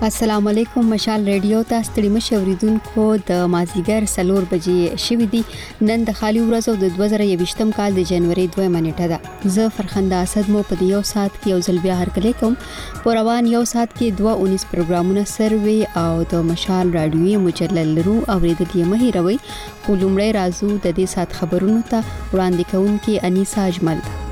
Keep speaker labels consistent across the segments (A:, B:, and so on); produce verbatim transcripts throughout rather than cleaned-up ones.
A: السلام علیکم. مشال ریډیو ته ستړي مشه اوریدونکو د مازیګر سلور بجې شوې دي. نن د خالي ورځو د دوه زره یوویشتم کال د جنوري دویمه نیټه ده. زه فرخنده اسد مو په یو ساعت کې یو ځل بیا هرکلی کوم. په روان یو ساعت کې دوه اونیس پروګرامونه سروي او د مشال رادیوي مجلل لرو اوریدل یې مه هیروئ. خو لومړی راځو د دې ساعت خبرونو ته. وړاندې کوونکې انیسا اجمل ده.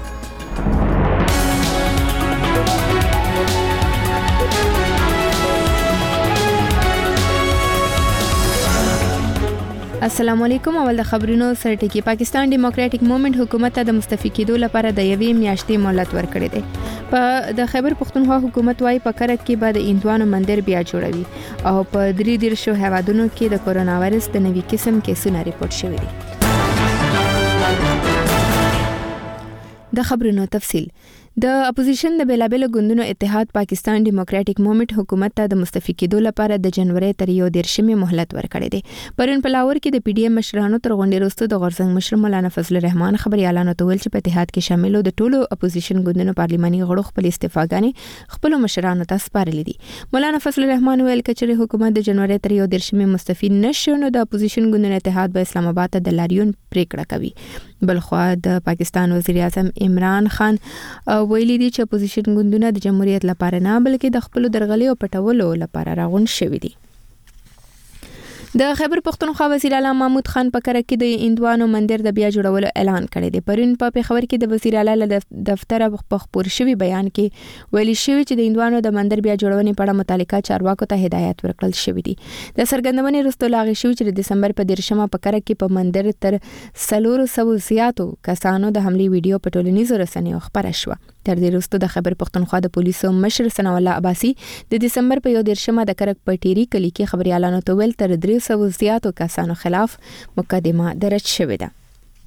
B: السلام علیکم. اول د خبرونو سرټکی. پاکستان ډیموکراټک موومېنټ حکومت ته د مستعفي کېدو لپاره د یوې میاشتې مهلت ورکړی دی. په د خیبر پختونخوا حکومت وايي په کرک کې به د هندوانو مندر بیا جوړوي او په درې دیرشو هیوادونو کې د کورونا وایرس د نوي قسم کیسونه ریپورت شوي دي. د خبرونو تفصیل. د اپوزیشن د بیلابل ګوندونو اتحاد پاکستان ډیموکراټک موومېنټ حکومت ته د مستعفي کېدو لپاره د جنوري تر یو دیرشمې مهلت ورکړی دی. پرون په لاهور کې د پی ډی ایم مشرانو تر غونډې وروسته د غورزنګ مشر مولانا فضل الرحمن خبريالانو ته ویل چې په اتحاد کې شاملو د ټولو اپوزیشن ګوندونو پارلماني غړو خپل استعفاګانې خپل مشرانو ته سپارلې دي. مولانا فضل الرحمن ویل چې حکومت د جنوري تر یو دیرشمې مستعفي نشو نو د اپوزیشن ګوندونو اتحاد به اسلام آباد ته د لاریون پریکړه کوي. بلخوا د پاکستان وزیر اعظم عمران خان ویلي دي چې اپوزیشن ګوندونه د جمهوریت لپاره نه بلکې د خپل درغلي او پټولو لپاره راغون شوي دي. د خیبر پختونخوا وزیر اعلی محمود خان په کرک کې د هندوانو مندر د بیا جوړولو اعلان کړی دی. پرون په پیښور کې د وزیر اعلی له دفتر په خبر شوی بیان کې ویلي شوی چې د هندوانو د مندر بیا جوړونې په اړه متعلقه چارواکو ته هدایت ورکړل شوی دی. د سرګندونې وروسته لاغي شوی چې د دسمبر په دیرشمه په کرک کې په مندر تر سلور سو زیاتو کسانو د حملې ویډیو په ټولنیزو رسنیو خبره شوه. تر دې وروسته د خیبر پختونخوا د پولیسو مشر ثنا الله عباسي د دسمبر په یو دیرشمه د کرک په ټيري کلی کې خبريالانو ته ویل تر درې سوه زیاتو کسانو خلاف مقدمه درج شوې ده.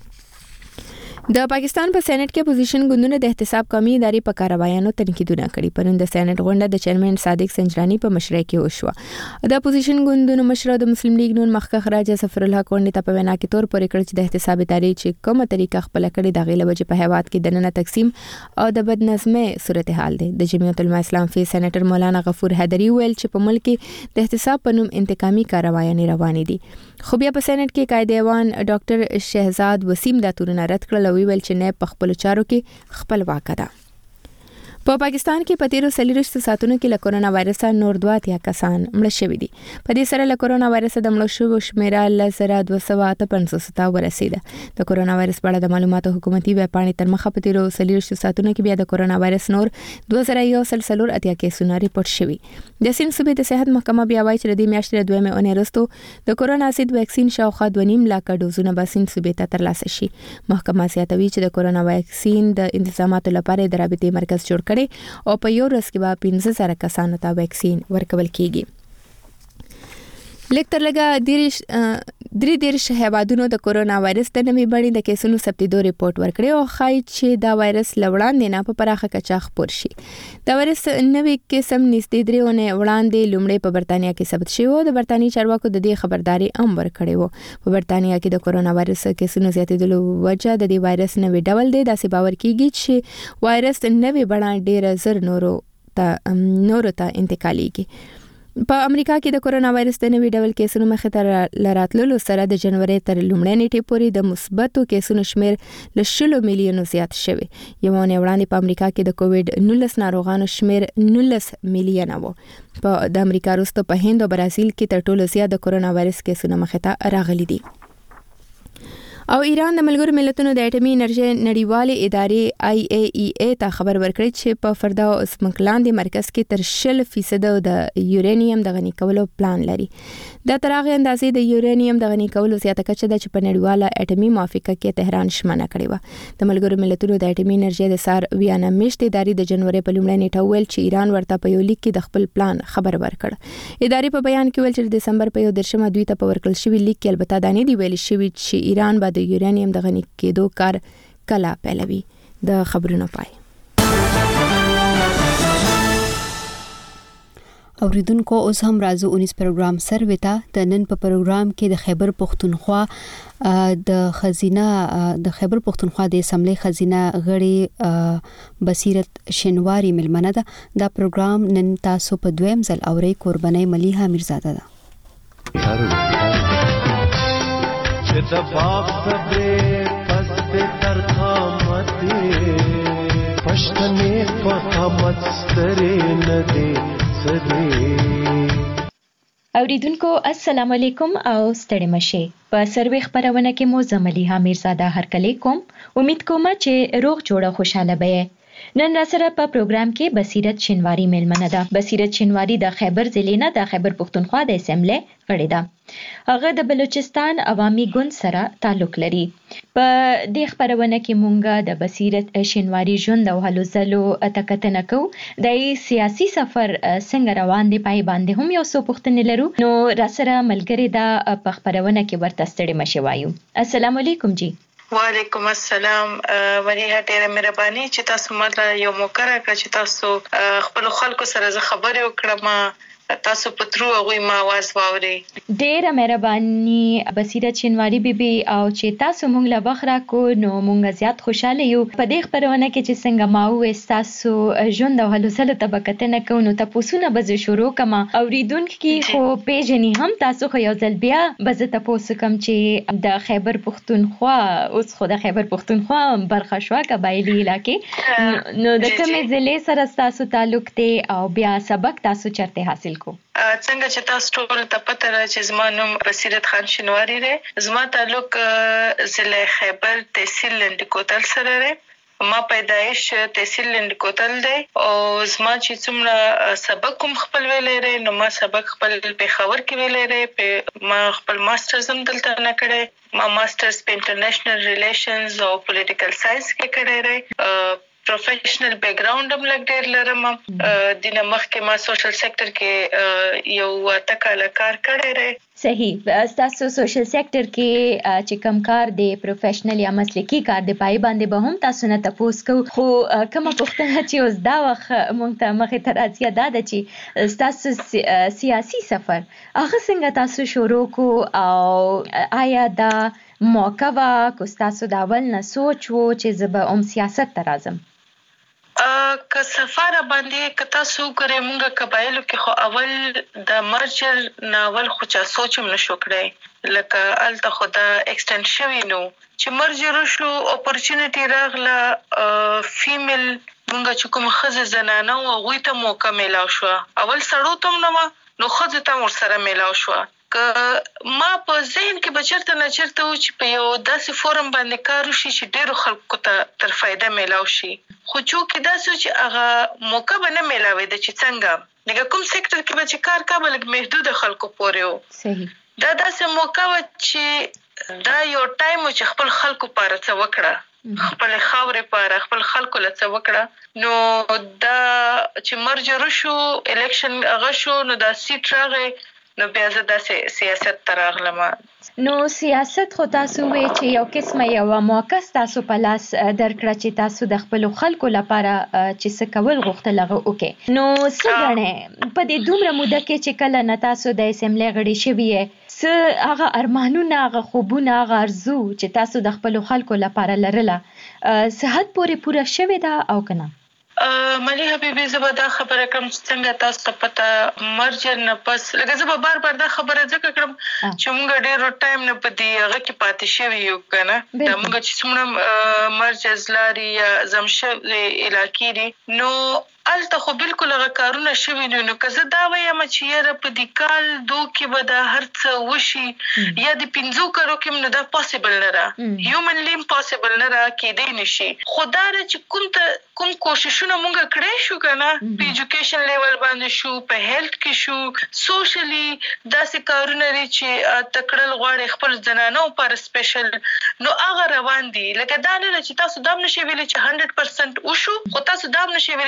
B: د پاکستان په سېنات کې اپوزیشن ګوندونو د احتساب قومي ادارې په کاروایانو تنقیدونه کړي. پرون د سېنات غونډه د چیرمن صادق سنجرانی په مشرۍ کې وشوه. د اپوزیشن ګوندونو مشر د مسلم لیگ نون مخکښ راجا ظفر الله غونډه ته په وینا کې تور پورې کړ چې د احتساب ادارې چې کومه طریقه خپل کړي د غیله وجه په هیواد کې د نن تقسیم او د بدنظمۍ صورتحال دی. د جمعیت العلماء اسلام فی سېنیټر مولانا غفور حیدری ویل چې په ملک کې د احتساب په نوم انتقامي کاروایانې روانې دي. خو بیا په سېنات کې قائد ایوان ډاکټر شهزاد وسیم دا تورونه رد کړل او ویل چې نه په خپل چارو کې خپلواک ده. په پاکستان کې په تیرو څلوېښتو ساعتونو کې له کورونا وایرس نور دوه اتیا کسان مړه شوي دي. په دې سره له کورونا وایرس د مړو شویو شمیره لس زره دوه سوه اته پنځوس ته ورسېده. د کورونا وایرس په اړه د معلوماتو حکومتي ویب پاڼې تر مخه په تیرو څلوېښتو ساعتونو کې بیا د کورونا وایرس نور دوه زره یو سل څلور اتیا کیسونه ریپورت شوي. د سند صوبې د صحت محکمه بیا وایي چې د دې میاشتې د دویمې اونۍ وروسته د کورونا ضد واکسین شاوخوا دوه نیم لاکه ډوزونه به سند صوبې ته ترلاسه شي. محکمه زیاتوي چې د کورونا واکسین د انتظاماتو لپاره د رابطې مرکز جوړ کړي او په یو ورځ کې به پنځه زره کسانو ته واکسین ورکول کیږي. لیکتر لګا دیرش درې دیرش هیوادونو د کورونا وایرس د نوې بڼې د کیسونو ثبتېدو ریپورت ورکړی او ښایي چې دا وایرس له وړاندې نه په پراخه کچه خپور شي. دا وایرس نوې قسم نږدې درې اونۍ وړاندې لومړی په برتانیا کې ثبت شوی و. د برتانیې چارواکو د دې خبرداري هم ورکړې و. په برتانیا کې د کورونا وایرس کیسونو زیاتېدلو وجه د دې وایرس نوې ډول دی. داسې باور کیږي چې وایرس نوې بڼه ډېره زر نورو ته نورو ته انتقالېږي. په امریکا کې د کورونا وایرس د نوې ډول کیسونو مخې ته لراتللو سره د جنوري تر لومړۍ نیټې پورې د مثبتو کیسونو شمیر له شلو میلیونو زیات شوی. یو اونۍ وړاندې په امریکا کې د کووډ نولس ناروغانو شمیر نولس میلیونه و. په د امریکا وروسته په هند او برازیل کې تر ټولو زیات د کورونا وایرس کیسونه مخې ته راغلي دي. او ایران د ملګرو ملتونو د اټومي انرژي نړیوالې ادارې آی ای ای ای ته خبر ورکړی چې په فردا او اسمکلاندې مرکز کې تر شل فیصد د یورانیم د غني کولو پلان لري. دا تر هغه اندازې د یورانیم د غني کولو زیاته کچه ده چې په نړیواله اټومي موافقه کې تهران شمنه کړې و. د ملګرو ملتونو د اټومي انرژي د سار ویانا میشت ادارې د جنوري په لومړۍ نیټه ویل چې ایران ورته په یو لیک کې د خپل پلان خبر ورکړ. ادارې په بیان کې ویل چې د دسمبر په یو دیرشمه دوی ته په ورکړل شوی لیک کې البته دا نه دی ویل شوی چې ایران به د یورانیم د غني کېدو کار کله پیلوي. د خبرونو پای.
A: اوریدونکو اوس هم راځو اونیس پروګرام سروي ته. د نن په پروګرام کې د خیبر پښتونخوا د خزینه د خیبر پښتونخوا د اسمبلی خزینه غړي بصیرت شینواری ملمنه ده. دا پروګرام نن تاسو په دویم ځل اوري. قرباني ملیحه میرزاده ده. چې د باغ صبرې پس تر خامتي پښتنې په خامت سترې نه دي
C: اوریدونکو السلام علیکم او ستړي مشه. په سروي خبرونه کې مو زملیحه میرزاده هرکلی کوم. امید کوم چې روغ جوړه خوشاله به. نن سره په پروګرام کې بصیرت شینواری ملمنه ده. بصیرت شینواری د خیبر ضلع نه د خیبر پښتونخوا د اسمبلی غړي ده. هغه د بلوچستان عوامي ګوند سره تعلق لري. په دې خبرونه کې مونږه د بصیرت شینواری ژوند او هلو ځلو تکتنه کوو. د سیاسي سفر څنګه روان دی پای باندې هم یو څه پوښتنې لرو. نو را سره ملګری دا په خبرونه کې ورته ستړي مشه وایو. السلام علیکم جی.
D: وعلیکم السلام. مریه ډیره مهرباني چې تاسو ماته یو موقع راکړه چې تاسو خپل خلکو سره خبرې وکړم. تاسو په ترو غوي ما आवाज واوري.
C: ډیره مهرباني بصیرت شینواری بیبي او چې تاسو مونږ له بخرا کو نو مونږ زیات خوشاله یو په دې خبرونه کې چې څنګه ما وې تاسو ژوند او هلوسله طبقتنه کو نو تاسو نه بز شروع کما اوریدونکو خو پیژني هم تاسو خو یو ځل بیا بز تاسو کوم چې د خیبر پښتونخوا اوس خو د خیبر پښتونخوا برخه شو قبایلی علاقې نو د کومې ضلع سره تاسو تعلق دی او بیا سبق تاسو چرته حاصل کو.
D: څنګه چې تاسو ټول ته پته را چې زما نوم بصیرت خان شینواری دی. زما تعلق ضلع خیبر تحصیل لنډ کوتل سره دی. ما پیدایش تحصیل لنډ کوتل دی او زما چې څومره سبق کوم خپل ویلې لري نو ما سبق خپل پېښور کې ویلې لري. ما خپل ماسترز هم دلته نه کړی. ما ماسترز په انټرنیشنل ریلیشنز او پولیټیکل ساينس کې کړی دی. پروفیشنل بیک گراوند هم لګ ډیر لرم. د نمخ کې ما سوشل سېکټر کې یو تکاله کار کړی دی.
C: صحیح. تاسو سوشل سېکټر کې چې کوم کار دی پروفیشنل یا مسلکی کار دی پای باندې به هم تاسو نه تاسو کو خو کوم پوښتنه چې اوس دا وخت مونږ ته مخې ته راځي دا ده چې تاسو سیاسي سفر هغه څنګه تاسو شروع کو او آیا دا موقع وا کو تاسو دا ول نه سوچ وو چې زه به ام سیاست ته راځم؟
D: که سفر باندې که تاسو ګورئ مونږه قبایلو کې خو اول د مرجر ناول خو چا سوچم نشو کړی لکه الته خو دا ایکسټند شوی نو چې مرجر شو اپورچونټی راغله فیمیل مونږه چې کوم خزه زنانه او غوي ته موقع میلاو شو. اول سړو تم نو نو خزه ته ور سره میلاو شو. که ما په ذهن کې بچرته نه چرته و چې په یو داسې فورم باندې کار وشي چې ډېرو خلکو ته تر فایده میلاو شي خو چونکې داسې چې هغه موقع به نه میلاوي ده چې څنګه لکه کوم سېکټر کې به چې کار کا به لږ محدوده خلکو پورې و.
C: صحیح.
D: دا داسې موقع وه چې دا یو ټایم و چې خپل خلکو پاره څه وکړه خپل خاورې پاره خپل خلکو له څه وکړه. نو دا چې مرجر شو الیکشن هغه شو نو دا سیټ راغی نو بیا زه داسې سیاست ته راغلم.
C: نو سیاست خو تاسو وی چې یو قسمه یو موقع تاسو په لاس درکړه چې تاسو د خپل خلکو لپاره چې څه کول غوښتل هغه وکړي. نو څه غواړئ په دې دومره موده کې چې کله نه تاسو د اسمبلی غړي شوي څه هغه ارمانونه هغه خوبونه هغه ارزو چې تاسو د خپل خلکو لپاره لرله صحت پورې پوره شوی دا او کنه؟
D: ملي حبيبي زه دا خبره کوم څنګه تاسو ته پته مرجر نه پس لکه زه بار بار دا خبره ځکه کوم چې موږ ډېر ټایم نه پدې هغه کې پاتې شوی یو کنه دا موږ چې څومره مرجز لاري یا زمشه علاقې دي نو الته خو بالکل هغه کارونه شوي نو نو که زه دا وایم چې یاره په دې کال دو کې به دا هر څه وشي یا د پنځو کالو کې نو دا پاسبل نه ده هیومنلی امپاسبل نه ده کېدی نشي خو دا چې کوم ته کوم کوششونه مونږ کړی شو کنه په ایجوکیشن لیول باندې شو په هیلث کې شو سوشلی داسې کارونه لري چې تکړل غواړي خپل زنانو پر سپیشل نو هغه روان دي لکه دا نه چې تاسو دام نشي ویلي چې صد درصد وشو خو تاسو دام نشي ویلي چې نه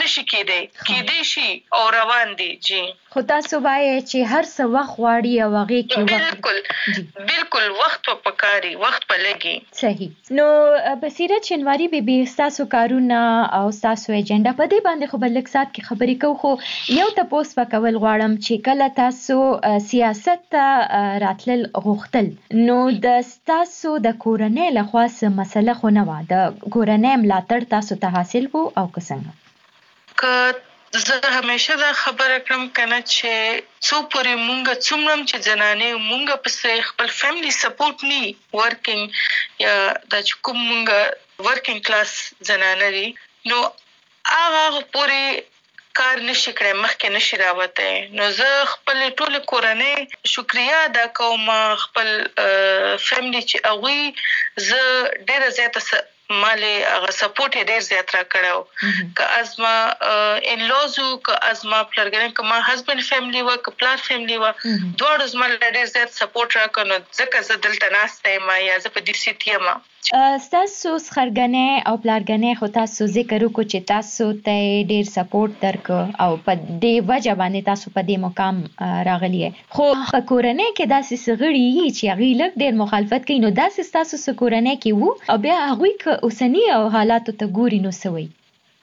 D: نشي کېدی کېدی شي او روان دي. جی
C: خو تاسو وایي چې هر څه وخت غواړي او هغه کې وخت
D: بالکل بالکل وخت په پکاري وخت په لګي.
C: صحیح. نو بصیرت شینواری بیبي تاسو کارونه او تاسو ایجنډا په دې باندې خو بلک سات کې خبرې کوو، خو یو تاسو وکول غواړم چې کله تاسو سیاست ته راتلل غوښتل نو د تاسو د کورنۍ له خوا څه مسله خو نه و، د کورنۍ ملاتړ تاسو ته حاصل وو او که څنګه؟
D: که زه همیشه دا خبره کوم کنه چې څو پورې مونږ څومره چې زنانې مونږ پسې خپل فیملی سپورټ نی ورکینګ یا د کوم مونږ ورکینګ کلاس زنانه دي نو هغه پورې کار نشي کړای مخکې نشي راوته. نو زه خپل ټول کورنۍ شکریا ادا کوم خپل فیملی چې هغوی زه ډېره زیاته مالې هغه سپورټ یې ډېر زیات را کړی که ازما انلوزو که ازما پلرګران که ما هسبند فیملی وه که پلار فیملی وه دواړو زما ډېر زیات سپورټ را کړ. نو ځکه زه دلته ناسته یم یا زه په دې سیټ یم.
C: ستاسو خرګنې او پلارګنې خو تاسو ذکر وکړو چې تاسو ته ډېر سپورټ درکړ او په دې وجه باندې تاسو په دې مقام راغلی یې، خو په کورنۍ کې داسې څه غړي یي چې هغوی لږ ډېر مخالفت کوي، نو داسې ستاسو څه کورنۍ کې وو او بیا هغوی که اوسني او حالاتو ته ګوري نو څه وایي؟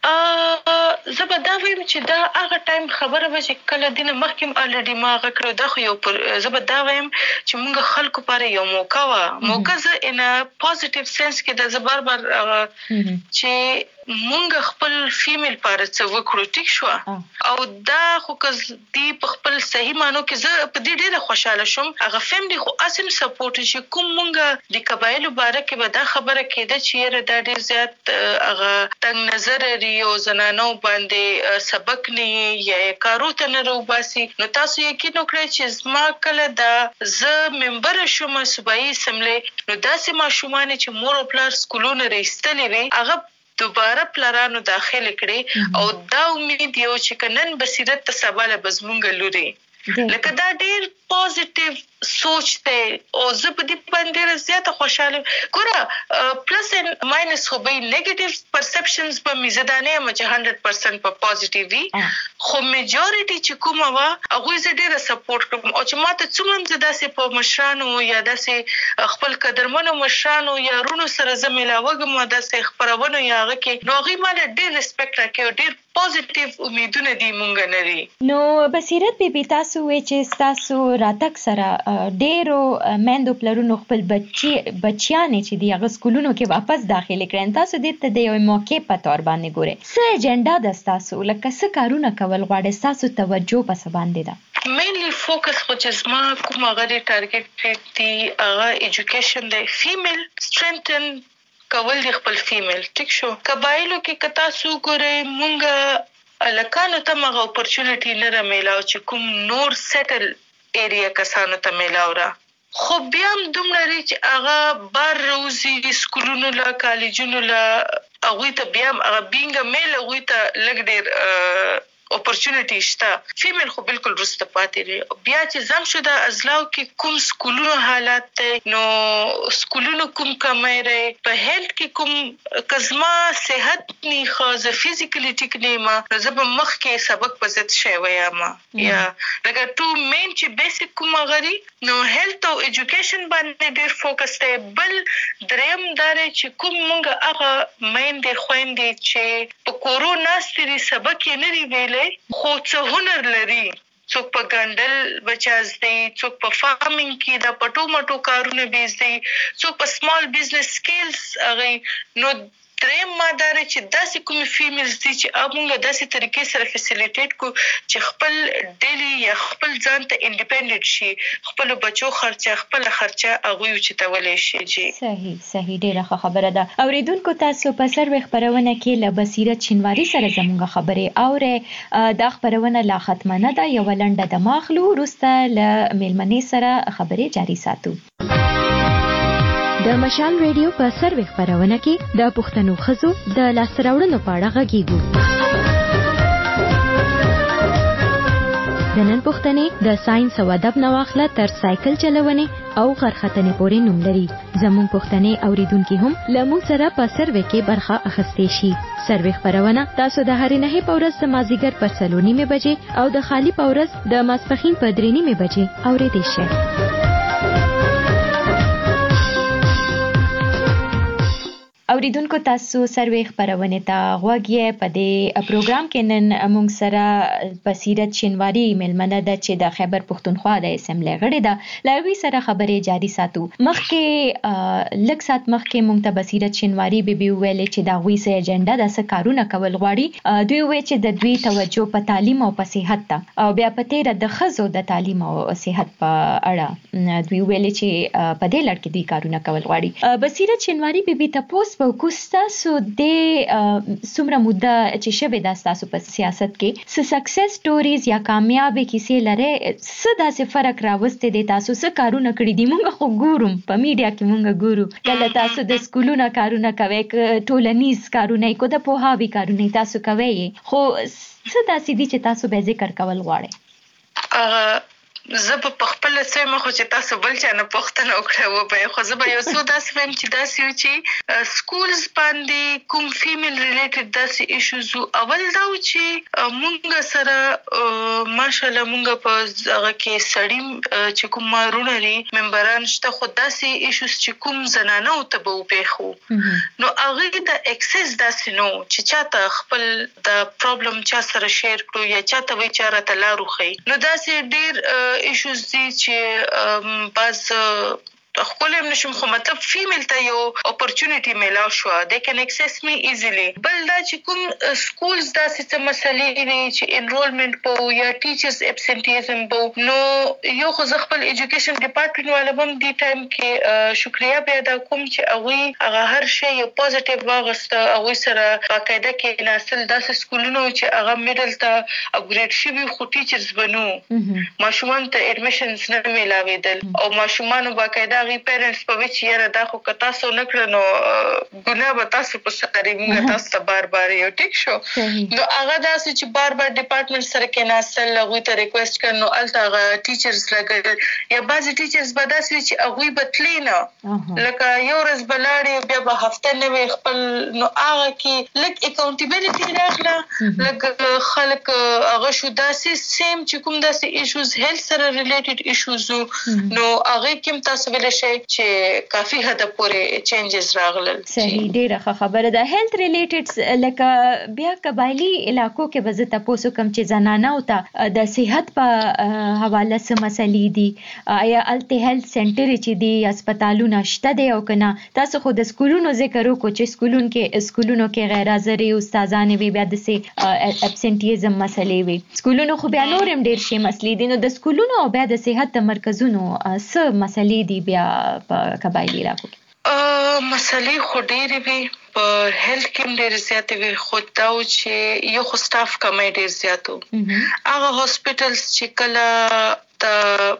D: زه به دا وایم چې دا هغه ټایم خبره وه چې کله دې نه مخکې م الریډي ما هغه کړی دا خو یو پر زه به دا وایم چې مونږ خلکو پاره یو موقع وه موقع زه ان پازیټیو سینس کې د زه بار بار چې مونږ خپل فیمیل پاره څه وکړو ټیک شوه او دا خو که دې په خپل صحیح معنو کې زه په دې ډېره خوشحاله شوم. هغه فیملی خو اسم سپورټ چې کوم مونږ د قبایلو باره کې به دا خبره کېده چې یاره دا ډېر زیات هغه تنګ نظر لري او زنانو باندې سبق نه یا کارو ته نه روباسي. نو تاسو یقین وکړئ چې زما کله دا زه ممبر شوم صوبایي اسمبلۍ نو داسې ماشومان چې مور او پلار سکولونه رایستلې وي هغه دوباره پلارانو داخل کړي او دا امید یو چې نن بصیرت ته سبا له بزمونګ لوري لکه دا ډېر پازیټیو سوچ دی او زه په دې باندې ډېره زیاته خوشحاله ګوره پلس اینډ ماینس خو به نیګیټیو پرسپشنز به مې زه دا نه یم چې هنډرډ پرسنټ په پازیټیو وي خو میجورټي چې کومه وه هغوی زه ډېره سپورټ کړم او چې ما ته څومره زه داسې په مشرانو یا داسې خپل قدرمنو مشرانو یا رونو سره زه میلاوږم داسې خپرونو یا هغه کې نو هغوی ما له ډېر ریسپیکټ راکوي او ډېر پازیټیو امیدونه دي مونږ لري.
C: نو بصیرت بیبي تاسو وایئ چې ستاسو راتګ سره ډېرو میندو پلرونو خپل بچي بچیانې چې دي هغه سکولونو کې واپس داخلې کړئ. تاسو دې ته د یوې موقع په طور باندې ګورئ څه ایجنډا ده ستاسو لکه څه کارونه کول غواړئ ستاسو توجه په څه باندې ده؟
D: مینلی فوکس خو چې زما کوم هغه د ټارګټ دی هغه ایجوکیشن دی فیمیل سټرینتن کول دی خپل فیمیل ټیک شو. قبایلو کې که تاسو ګورئ مونږ هلکانو ته مغه اپورچونټي نه را میلاو چې کوم نور سیټل ایریا کسانو ته میلاو را خو بیا هم دومره لري چې هغه بار روزي سکولونو له کالجونو له هغوی ته بیا هم هغه بینګ میل هغوی ته لږ ډېر اپورچونټي شته. فیمیل خو بالکل وروسته پاتې دی. بیا چې زم شو د ازلاو کې کوم سکولونو حالات دی نو سکولونو کوم کمی دی په هیلث کې کوم که زما صحت نی ښه زه فزیکلی ټیک نه یم نو زه به مخکې سبق په ضد شی ویم یا لکه ټو مین چې بیسیک کوم هغه دي نو هیلث او ایجوکیشن باندې ډېر فوکس دی. بل دریم دا دی چې کوم مونږ هغه میندې خویندې چې په کورو ناستې دي سبق یې نه دي ویلی خو څه هنر لري څوک په ګنډل بچاز دی څوک په فارمینګ کې د پټو مټو کارونه بیز دی څوک په سمال بزنس سکیلز هغوی نو دریم ماده دی چې داسې کومې فیمیلز دي چې هغه مونږ داسې طریقې سره فیسیلیټیټ کړو چې خپل ډیلی یا خپل ځان ته انډیپینډنټ شي خپلو بچو خرچه خپله خرچه هغوی اوچتولی شي. جی
C: صحیح صحیح ډېره ښه خبره ده. اوریدونکو تاسو په سروې خپرونه کې له بصیرت شینواري سره زموږ خبرې اورئ. دا خپرونه لا ختمه نه ده یوه لنډه دمه اخلو وروسته له میلمنې سره خبرې جاري ساتو. د مشال ریډیو په سروې خپرونه کې د پښتنو ښځو د لاسته راوړنو په اړه غږیږو. د نن پوښتنې د ساينس او ادب نواخله تر سایکل چلونې او غرختنې پورې نوم لري. زموږ پوښتنې اوریدونکو هم لمو سره په سروې کې برخه اخیستې شي. سروې خبرونه تاسو د هرې نه په ورځ د مازیګر په څلور نیمه بجې او د خالی په ورځ د ماسپخین په درې نیمه بجې اوریدئ شئ. اوریدونکو تاسو سروې خبرونه ته غوږی په دې پروګرام کې نن موږ سره بصیرت شینواری ملمنه ده چې د خیبر پښتونخوا د اسمبلی غړې ده. لاغوي سره خبرې جاري ساتو. مخکې لږ سات مخکې موږ ته بصیرت شینواری به به ویلې چې دا غوي سه ایجنډا د څه کارونه کول غواړي. دوی وایي چې د دوی توجه په تعلیم او په صحت ته او بیا په تیر د خزو د تعلیم او صحت په اړه دوی ویلې چې په دې لړ کې دوی کارونه کول غواړي. بصیرت شینواری به به تاسو په کوستاسو د سمره مده چې شوه د تاسو په سیاست کې س سکسس سټوریز یا کامیابی کیسې لره څه داسې فرق راوستي دي تاسو څه کارونه کړی دي موږ خو ګورم په میډیا کې موږ ګورو کله تاسو د سکولونو کارونه کوي ټولنیز کارونه کو د پوهاوی کارونه تاسو کوي خو څه داسې دي چې تاسو به ذکر کول غواړئ؟
D: زه په خپل څه مخ چې تاسو بل چا نه پوښتنه وکړو به خو زه به یو څه داسې ویم چې داسې و چې سکولز باندې کوم فیمیل ریلیټډ داسې ایشوز اول دا و چې مونږ سره ماشاءالله مونږ په هغه کې سړی چې کوم مارونه لري ممبران شته خو داسې ایشوز چې کوم زنانه او ته به وپېښو نو هغه د اکسس داسې نو چې چاته خپل د پرابلم چا سره شیر کړو یا چاته وی چاره تلارو خي نو داسې ډیر ایشوز دي چې باز خپل هم نشم خو مطلب فیمیل ته یو اپورچونټی میلاو شو they can access me easily بل دا چې کوم سکولز داسې څه مسلې دي چې انرولمنت په یا ټیچرز ابسنټیزم په نو یو خو خپل ایجوکیشن ډپارټمنټ والا هم دی ټایم کې شکریا به ادا کوم چې هغه هغه هر شی یو پوزټیو واغسته هغه سره باقاعده کې ناسل داسې سکولونو چې هغه میډل ته اپګریډ شوی خو ټیچرز بنو ماشومان ته اډمیشنز نه میلاویدل او ماشومان باقاعده غي پیرنټس په وچ یره دا خو کتا سو نکړنو ګناه به تاسو په سره موږ تاسو ته بار بار یو ټیک شو نو هغه داسې چې بار بار ډپارټمنټ سره کې ناسل هغه ته ریکوست کړنو الته هغه ټیچرز لګل یا بعضی ټیچرز به داسې چې هغه بتلینا لکه یو ورځ بلاړي بیا به هفته نه وي خپل نو هغه کې لک اکاونټیبিলিټی راغله لک خلک هغه شو داسې سیم چې کوم داسې ایشوز هیلث سره ریلیټډ ایشوز نو هغه کوم تاسو ویل شي چې کافي حد پورې چینجز راغلل.
C: صحیح ډیره خبره ده. هیلث ریلیټډ لکه بیا قبایلی علاقو کې به زه تاسو کوم چې زنانه او ته د صحت په حواله سم مسلې دي یا الته هیلث سنټر چې دي هسپتالونه شته دي او کنه تاسو خو د سکولونو ذکر وکړو چې سکولونو کې سکولونو کې غیر حاضرې استادان وي بیا د سي ابسنټیزم مسلې وي سکولونو خو بیا نورم ډیر شي مسلې دي نو د سکولونو او بیا د صحت مرکزونو څه مسلې دي بیا په قبایلی علاقو
D: کې مسلې خو ډېرې وي په هیلث کې ډېر زیات وي خو دا چې یو خو سټاف کمی ډېر زیاتو هغه هاسپټلز چې کله د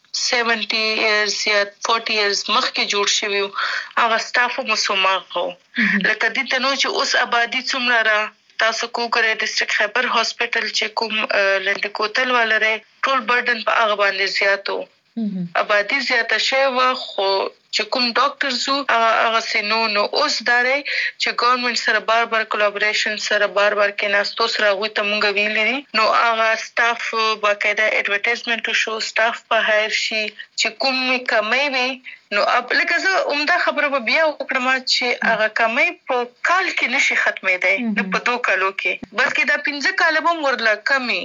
D: سیونټي ایئرز یا فورټي ایئرز مخکې جوړ شوي هغه سټاف هم سوماغو لکه دې ته نو چې اوس آبادی څومره را تاسو کوکره ډسټریکټ خیبر هاسپټل چې کوم لنډ کوتل ولري ټول برډن په هغه باندې زیاتو آبادی زیاته شوه خو چې کوم ډاکټرز هغه سينو نو اوس داري چې ګورنمنت سره بار بار کولابوریشن سره بار بار کې ناستو سره غوي ته مونږ ویلې نو هغه سټاف باقاعده اډورټایزمنت شو سټاف په هایر شي چې کوم کمی وي نو اب لکه زه عمده خبره به بیا وکړم چې هغه کمی په کال کې نشي ختمېدای نه په دوه کالو کې بلکې دا پنځه کال به ورله کمی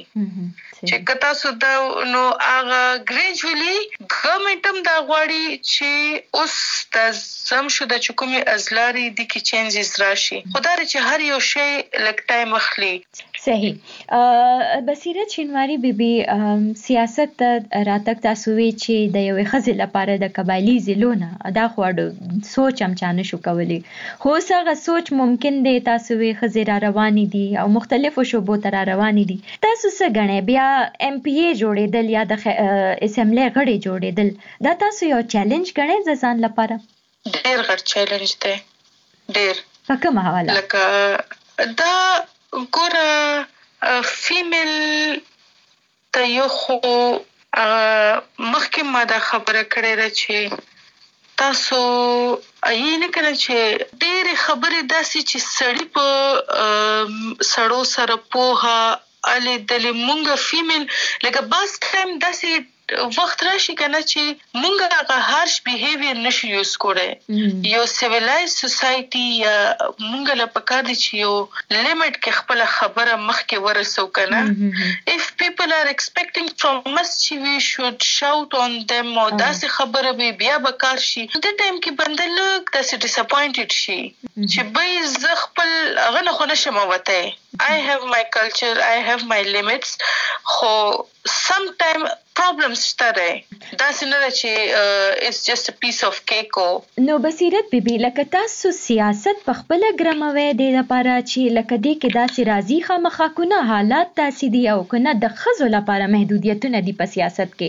D: چې کتا سودا نو هغه ګریجوالي ګورنمنت هم دا غواړي چې اوس د زم شو د چکمي ازلاري د کی چینجز راشي خدای چې هر یو شی لک ټایم اخلي.
C: صحیح. بصیرت شینواری بیبي سیاست راتک تاسو وی چې د یوې خزې لپاره د قبایلی زلونه دا خوړ سوچ هم چانه شو کولی خو څنګه سوچ ممکن دی تاسو وی خزې را روانې دي او مختلفو شوبو تر روانې دي تاسو څه غنئ بیا ایم پی ای جوړېدل یا د اسمبلی غړي جوړېدل دا تاسو یو چیلنج غنئ د ځان لپاره؟
D: ډېر غټ چیلنج دی ډېر.
C: په کومه حواله؟
D: لکه دا ګوره فیمیل ته یو خو مخکې ما دا خبره کړې ده چې تاسو یې نه کړئ چې ډېرې خبرې داسې چې سړی په سړو سره پوهه الې دلې مونږ فیمیل لکه باس ټایم داسې وخت راشي کنه چې مونږ هغه هارش بیهیویر نشو یوز کولای یو سیویلایز سوسایټي یا مونږ له پکار دي چې یو لیمټ کې خپل خبره مخکې ورسو کنه if people are expecting from us چې we should shout on them او داسې خبره به بیا به کار شي د ټایم کې بنده لږ داسې ډیساپوینټډ شي چې به زه خپل هغه نه خو نشم وته I have my culture I have my limits خو sometime problems شته دا څنګه چې it's just a piece of cake
C: نو بصیرت بیبي لکه تاسو سیاست په خپل ګراموي د لپاره چې لکه دې کې داسې راضي خامخا کنه حالات داسې دی او کنه د خزو لپاره محدودیتونه دي په سیاست کې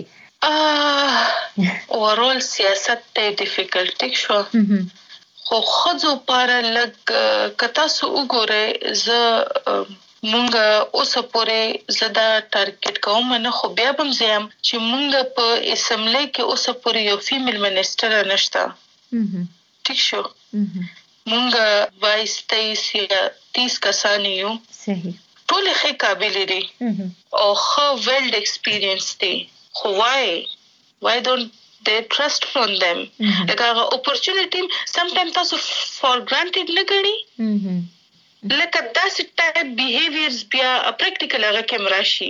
D: اورول سیاست ته ډیفیکلټ شو خو خزو لپاره لګ کتا سو وګوره ز مونږ اوس پورې زدا ټارګټ کوم نه خو بیا هم زم چې مونږ په اسمبلی کې اوس پورې یو فیمیل منسټر نشته ټیک شو مونږ وایس تیس یا تیس کسان یو
C: صحیح
D: ټول ښه قابل دي او خو ویلډ ایکسپیرینس دي خو وای why don't they trust on them like our opportunity sometimes تاسو for granted نه غړي لکه داسې ټایپ بیهیویرز بیا پریکټیکل هغه کې مراشي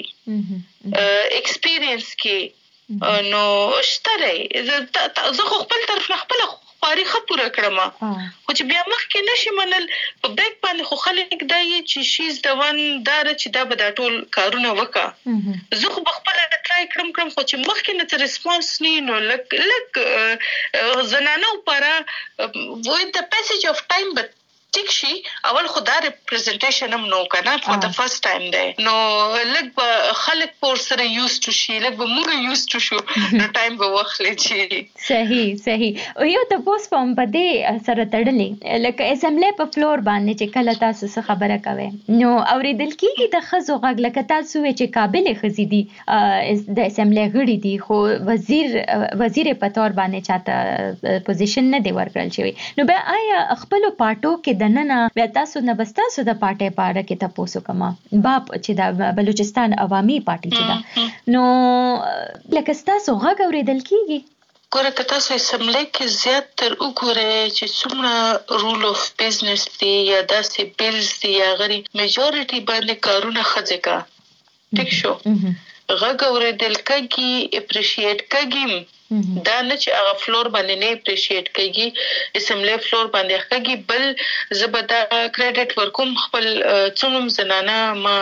D: ایکسپیرینس کې نو شته زه خو خپل طرف نه خپل خواري خپوره کړم خو چې بیا مخکې نشي منل په بیک باندې خو خلک دای چې شیز د ون دار چې دا به دا ټول کارونه وکا زه خو خپل ټرای کړم کړم خو چې مخکې نه ریسپانس نه نو لک لک زنانو لپاره with the passage of time but ټیک شي اول خدا ریپرزنټیشن هم نو کنه for the first time دی نو لګ خلک پور سره یوز ټو شي لګ به موږ یوز ټو شو نو ټایم به وخلې چی
C: صحیح صحیح او یو د پوس فارم په دې سره تړلې لکه اسمبلی په فلور باندې چې کله تاسو څه خبره کوي نو اوریدل کیږي د خزو غږ لکه تاسو چې قابل خزي دي د اسمبلی غړي دي خو وزیر وزیر په تور باندې چاته پوزیشن نه دی ورکړل شوی نو بیا آیا خپل پارټو کې دننه بیا تاسو نه بس تاسو د پارټي پاره کې تاسو کومه باپ چې د بلوچستان عوامي پارټي چې دا نو لکه تاسو غږ اوریدل کیږي
D: ګوره که تاسو اسمبلی کې زیات تر وګورئ چې څومره رول اف بزنس دی یا داسې بیلز دی یا غری میجورټي باندې کارونه ښځې کا ټیک شو غږ اوریدل کېږي اپریشیټ کېږي دا نه چې هغه فلور باندې نه اپریشیټ کېږي اسمبلی فلور باندې کېږي بل زبدا کریډټ ورکوم خپل څومره زنانه ما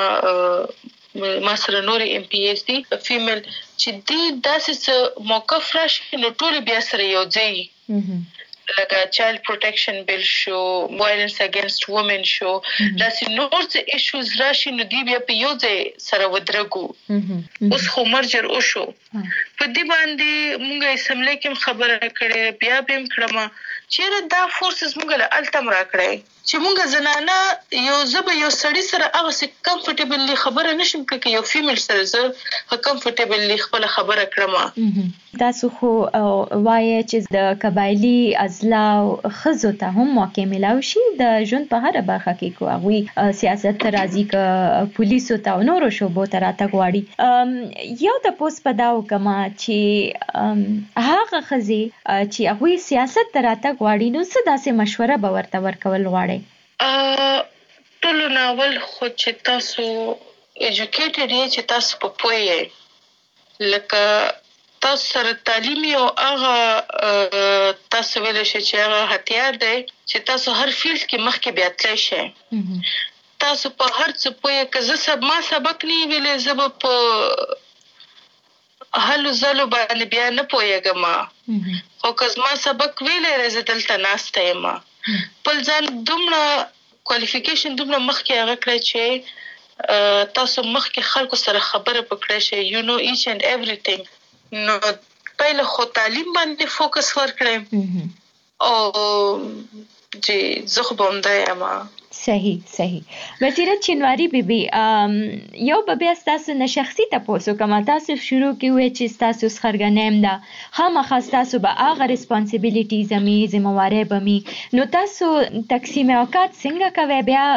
D: ما سره نورې ایم پی ایس دي فیمیل چې دې داسې موقف راشي نو ټول بیا سره یو ځای لکه چایلډ پروټیکشن بیل شو وایلنس اگینست وومن شو داسې نور څه ایشوز راشي نو دی بیا په یو ځای سره ودرګو اوس خو مرجر وشو په دې باندې مونږ اسمبلی کې خبره کړې بیا به هم کړم چیرې دا فورسز مونږ له التم را کړې چې مونږ زنانه یو زب یو سړی سره هغه سي کمفورټیبلی خبره نشم کوي یو فیمیل سره زه کمفورټیبلی خپل خبره کړم
C: تاسو خو وایي چې د قبایلی ازلاو خزو ته هم موقع ملاوي شي د ژوند په هر برخه کې کوي سیاست راځي ک پولیسو ته نورو شوبو ته راته غواړي یو د پوس پداو کما چې هغه خزي چې هغه سیاست ته راته غواړي نو څه داسې مشوره به ورته ورکول غواړي
D: ټول ناول خو چې تاسو ایجوکیټډ یې چې تاسو په پوهه لکه تاسو سره تعلیم او هغه تاسو ویل شي چې هغه هتیار دی چې تاسو هر فیلډ کې مخکې بیا تللی شئ تاسو په هر څه پوهه که زه سب ما سبق نه ویلې زه به په هلو زلو باندې بیا نه پوهېږم خو که زما سبق ویلې زه دلته ناسته یم بل ځان دومره کوالیفیکیشن دومره مخکې هغه کړی چې تاسو مخکې خلکو سره خبره پکړی شئ یو نو ایچ اینډ ایوریثینګ نو پهله خو تعلیم باندې فوکس ورکړم او چې زه خو باندې یم
C: صحیح صحیح. بصیرت چنواری بیبي یو به بیا تاسو نه شخصي تاسو کومه تاسو شروع کیوي چې تاسو خرګنیم ده خامخا تاسو به هغه ریسپانسیبিলিټیز می ذمہواری به می نو تاسو تقسیم اوقات څنګه کوي بیا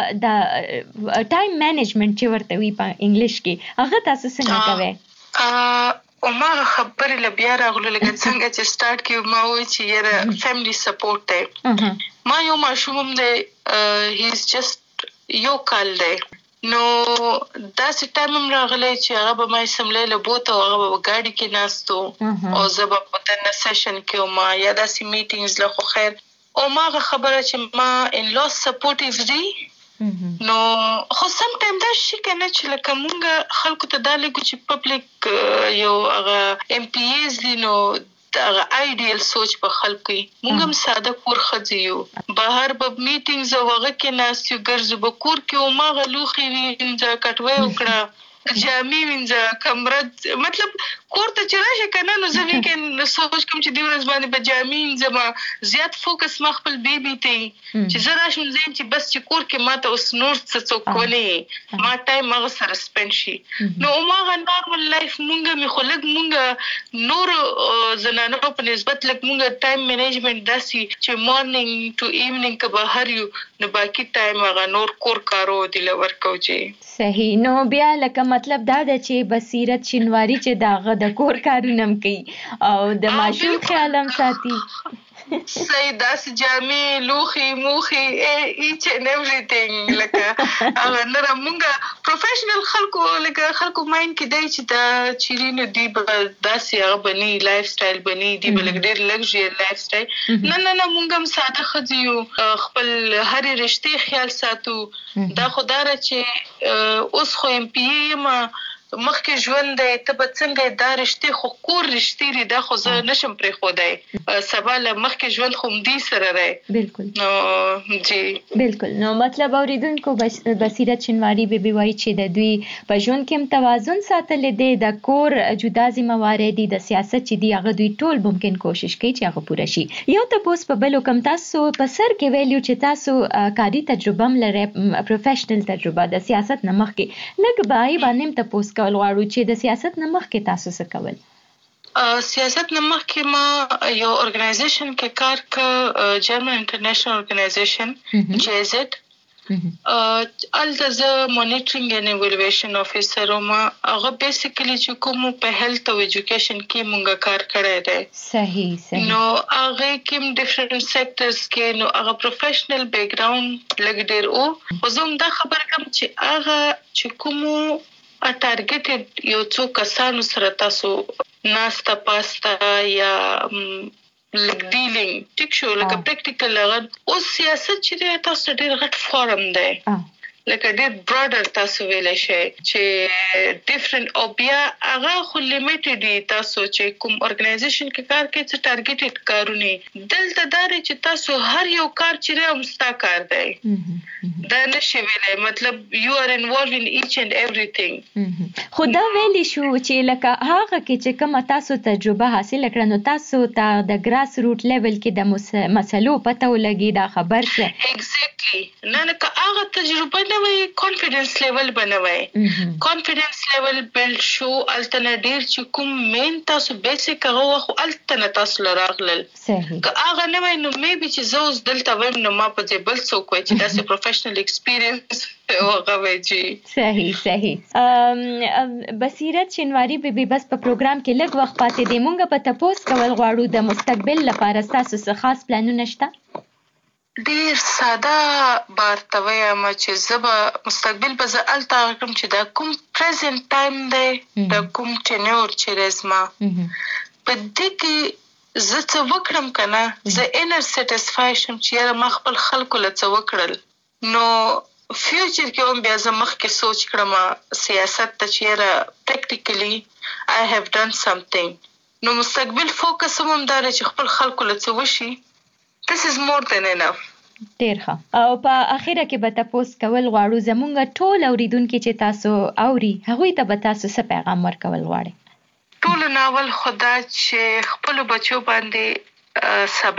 C: د ټایم مینجمنت چې ورته وی په انګلیش کې هغه تاسو څنګه کوي؟
D: او ما خبرې له بیا راغلو لکه څنګه چې سٹارټ کیو ما وی چې یاره فیملی سپورټ دی. ما یو ماشوم دی هی از جست یو کال دی نو داسې ټایم هم راغلی چې هغه به ما سملی له بوته او هغه به ګاډي کې ناستو او زه به په دننه سیشن کې وم یا داسې میټینګز له خو خیر او ما هغه خبره چې ما ان لاس سپورټیو دی نو خو سم ټایم دا شي کنه چې لکه مونږ خلکو ته دا لګو چې پبلک یو هغه ایم پی ایز دي نو هغه آیډیل سوچ په خلکو مونږ هم ساده کور ښځې یو بهر به میټینګز او هغه کې ناست یو ګرځو به کور کې او ما هغه لوښي وینځه کټوۍ وکړه جامې وینځه کمره مطلب کور ته چې راشي کنه نو زه ویکند سوچ کوم چې دې ورځ باندې به جامې وینځم زیات فوکس ما خپل بیبي ته چې زه راشم زه چې بس چې کور کې ماته اوس نور څه څوک ولې ما ټایم هغه سره سپینډ شي نو ما هغه نارمل لایف مونږ مې خو لږ مونږ نور زنانو په نسبت لږ مونږ ټایم مینجمنټ داسې چې مارنینګ ټو ایونینګ که بهر یو نو باقي ټایم هغه نور کور کارو دی له ورکو چې
C: صحیح. نو بیا لکه مطلب دا ده چې بصیرت شنواری چې داغه د کور کارونه هم کوي او د ماشوم خیال هم ساتي.
D: صحیح داسې جامې لوښي موښي ایچ اینډ ایوریثینګ لکه هغه نره مونږ پروفیشنل خلکو لکه خلکو مایند کې دی چې دا چیرې نو دی به داسې هغه بني لایف سټایل بني دی به لږ ډېر لګژري لایف سټایل نه نه نه مونږ هم ساده ښځې یو خپل هرې رشتې خیال ساتو. دا خو دا ده چې اوس خو ایم پی ای یم مخکې ژوند دی ته به څنګه دا رشتې خو کور رشتې دي دا خو زه نشم پرېښودی سبا له مخکې ژوند خو همدې سره دی.
C: بالکل
D: نو جی
C: بالکل. نو مطلب اوریدونکو بصیرت شنواری بیبي وایي چې د دوی په ژوند کې هم توازن ساتلی دی د کور جدا ذمہواری دي د سیاست چې دی هغه دوی ټول ممکن کوشش کوي چې هغه پوره شي. یو تپوس په بل کوم تاسو په سر کې ویلیو چې تاسو کاري تجربه هم لرئ پروفیشنل تجربه د سیاست نه مخکې لږ به یې باندې هم تپوس کول غواړو چې د سیاست نه مخکې تاسو څه کول؟
D: سیاست نه مخکې ما یو ارګنایزیشن کې کار که جرمن انټرنیشنل ارګنایزیشن جی زد الته زه مانیټرینګ اینډ ایوالویشن افیسر وم. هغه بیسیکلی چې کوم په هیلث او ایجوکیشن کې مونږ کار کړی دی.
C: صحیح صحیح.
D: نو هغه کوم ډیفرنٹ سیکټرز کې نو هغه پروفیشنل بیک ګراوند لږ ډېر او خو زه هم دا خبره کوم چې هغه چې کوم ا ټارګټډ یو څو کسانو سره تاسو ناستا پاستا یا لګ ډیلینګ ټیک شو لکه پریکټیکل هغه او سیاست چې تاسو ډېر غټ فارم دی لکه ډېر براډر تاسو ویلی شئ چې ډیفرنٹ او بیا هغه خو لیمیټډ دي تاسو چې کوم ارګنایزیشن کې کار کوي څه ټارګټډ کارونه دلته دا دی چې تاسو هر یو کار چې دی هم ستا کار دی دا نشي ویلی مطلب یو آر انوالو ان ایچ اینډ ایوریثینګ.
C: خو دا ویلی شو چې لکه هغه کې چې کومه تاسو تجربه حاصل کړه نو تاسو ته د ګراس روټ لیول کې د مسلو پته ولګي دا خبر څه
D: ایگزیکټلی نه لکه هغه تجربه نه وي کانفیډنس لیول بنوي کانفیډنس لیول بلډ شو التنه ډیر چې کوم مین تاسو بیسیک هغه خو التنه تاسو لراغلل
C: صحیح
D: که هغه نه وي نو میبي چې زه اوس دلته وایم نو ما په دې بل څوک وای چې داسې پروفیشنل ایکسپیرینس هغه وایي.
C: صحیح صحیح. بصیرت شنواری بیبي بس په پروګرام کې لږ وخت پاتې دی مونږ په تپوس کول غواړو د مستقبل لپاره تاسو څه خاص پلانونه شته؟
D: ډیر ساده بارته وایم چې زه به مستقبل به زه هلته کوم چې دا کوم پریزنټ ټایم دی دا کوم ټینور چې دی زما په دې کې زه څه وکړم که نه زه انر سیټسفای شم چې یاره ما خپل خلکو له څه وکړل نو فیوچر کې هم بیا زه مخکې سوچ کړم سیاست ته چې یاره پریکټیکلی آی هیو ډن سمثینګ نو مستقبل فوکس هم همدا دی چې خپل خلکو له څه وشي. This is more than enough.
C: ډیر ښه. او په اخیره کې به تپوس کول غواړو زمونږ ټول اوریدونکي چې تاسو اوري هغوی ته به تاسو څه پیغام ورکول غواړئ؟
D: ټولو ناول خو دا چې خپلو بچو باندې سبق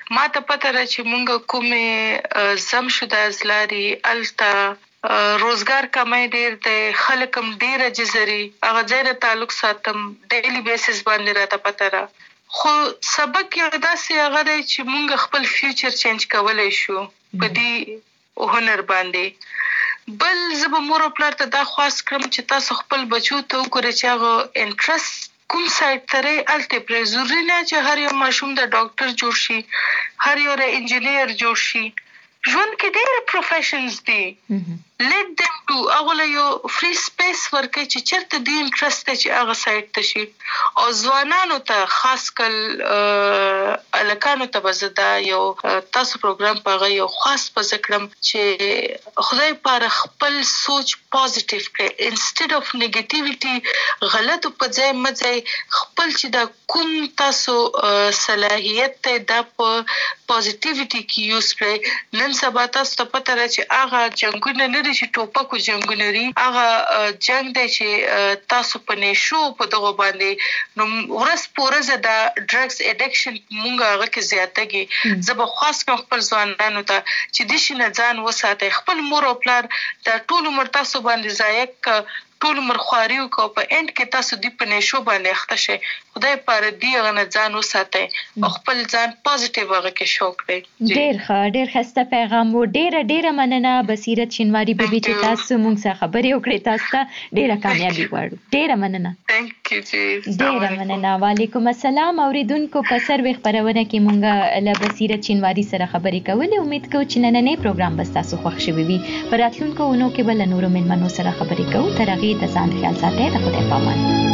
D: ما ته پته را چې مونږ کومې زم شو د ازلاري الته روزګار کمای ډیر دی، خلک هم ډیر جزري هغه ځای نه تعلق ساتم، ډیلی بیسس باندې راته پته را. خو سبق یو داسې هغه دی چې مونږ خپل فیوچر چینج کولی شو په دې هنر باندې. بل زه به مور او پلار ته دا خواست کړم چې تاسو خپل بچو ته وګورئ چې هغه انټرست کوم سایډ ته دی هلته یې پرې. ضروري نه چې هر یو ماشوم د ډاکټر جوړ شي، هر یو د انجینیر جوړ شي. ژوند کې ډېر پروفیشنز دي، لیټ دم ډو. هغو له یو فری سپیس ورکړئ چې چېرته دې انټرست دی چې هغه سایډ ته شي. او ځوانانو ته خاص کل هلکانو ته به زه دا یو تاسو پروګرام په هغه یو خاص به زه کړم چې خدای پاره خپل سوچ پازیټیو کړئ، انسټیډ اف نیګیټیویټي غلطو په ځای مه ځئ. خپل چې دا کوم تاسو صلاحیت دی دا په پازیټیویټي کې یوز کړئ. نن سبا تاسو ته پته ده چې هغه جنګونه نه دي چې ټوپکو جنګونه دي، هغه جنګ دی چې تاسو په نشو په دغو باندې. نو ورځ په ورځ دا ډرګز اډکشن مونږ هغه کې زیاتېږي. زه به خواست کوم خپل ځوانانو ته چې دې شي نه ځان وساتئ. خپل مور او پلار دا ټول عمر تاسو باندې ضایع کړه، ټول عمر خواري وکړه، په اینډ کې تاسو دې په نشو باندې اخته شئ. خدای پاره دې هغه نه ځان وساتئ او خپل ځان پازیټیو هغه کې شو کړئ.
C: ډېر ښه، ډېر ښایسته پیغام و. ډېره ډېره مننه بصیرت شینواري بیبي چې تاسو موږ سره خبرې وکړې. تاسو ته ډېره کامیابي غواړو. ډېره مننه.
D: تhank you جی.
C: ډېره مننه. وعلیکم السلام. اوریدونکو په سروې خبرونه کې مونږ له بصیرت شینواري سره خبرې کولې. امید کوو چې نننی پروګرام به تاسو خوښ شوی وي. په راتلونکو اونو کې به له نورو مېلمنو سره خبرې کوو. تر هغې د ځان خیال ساتئ. د خدای په امان.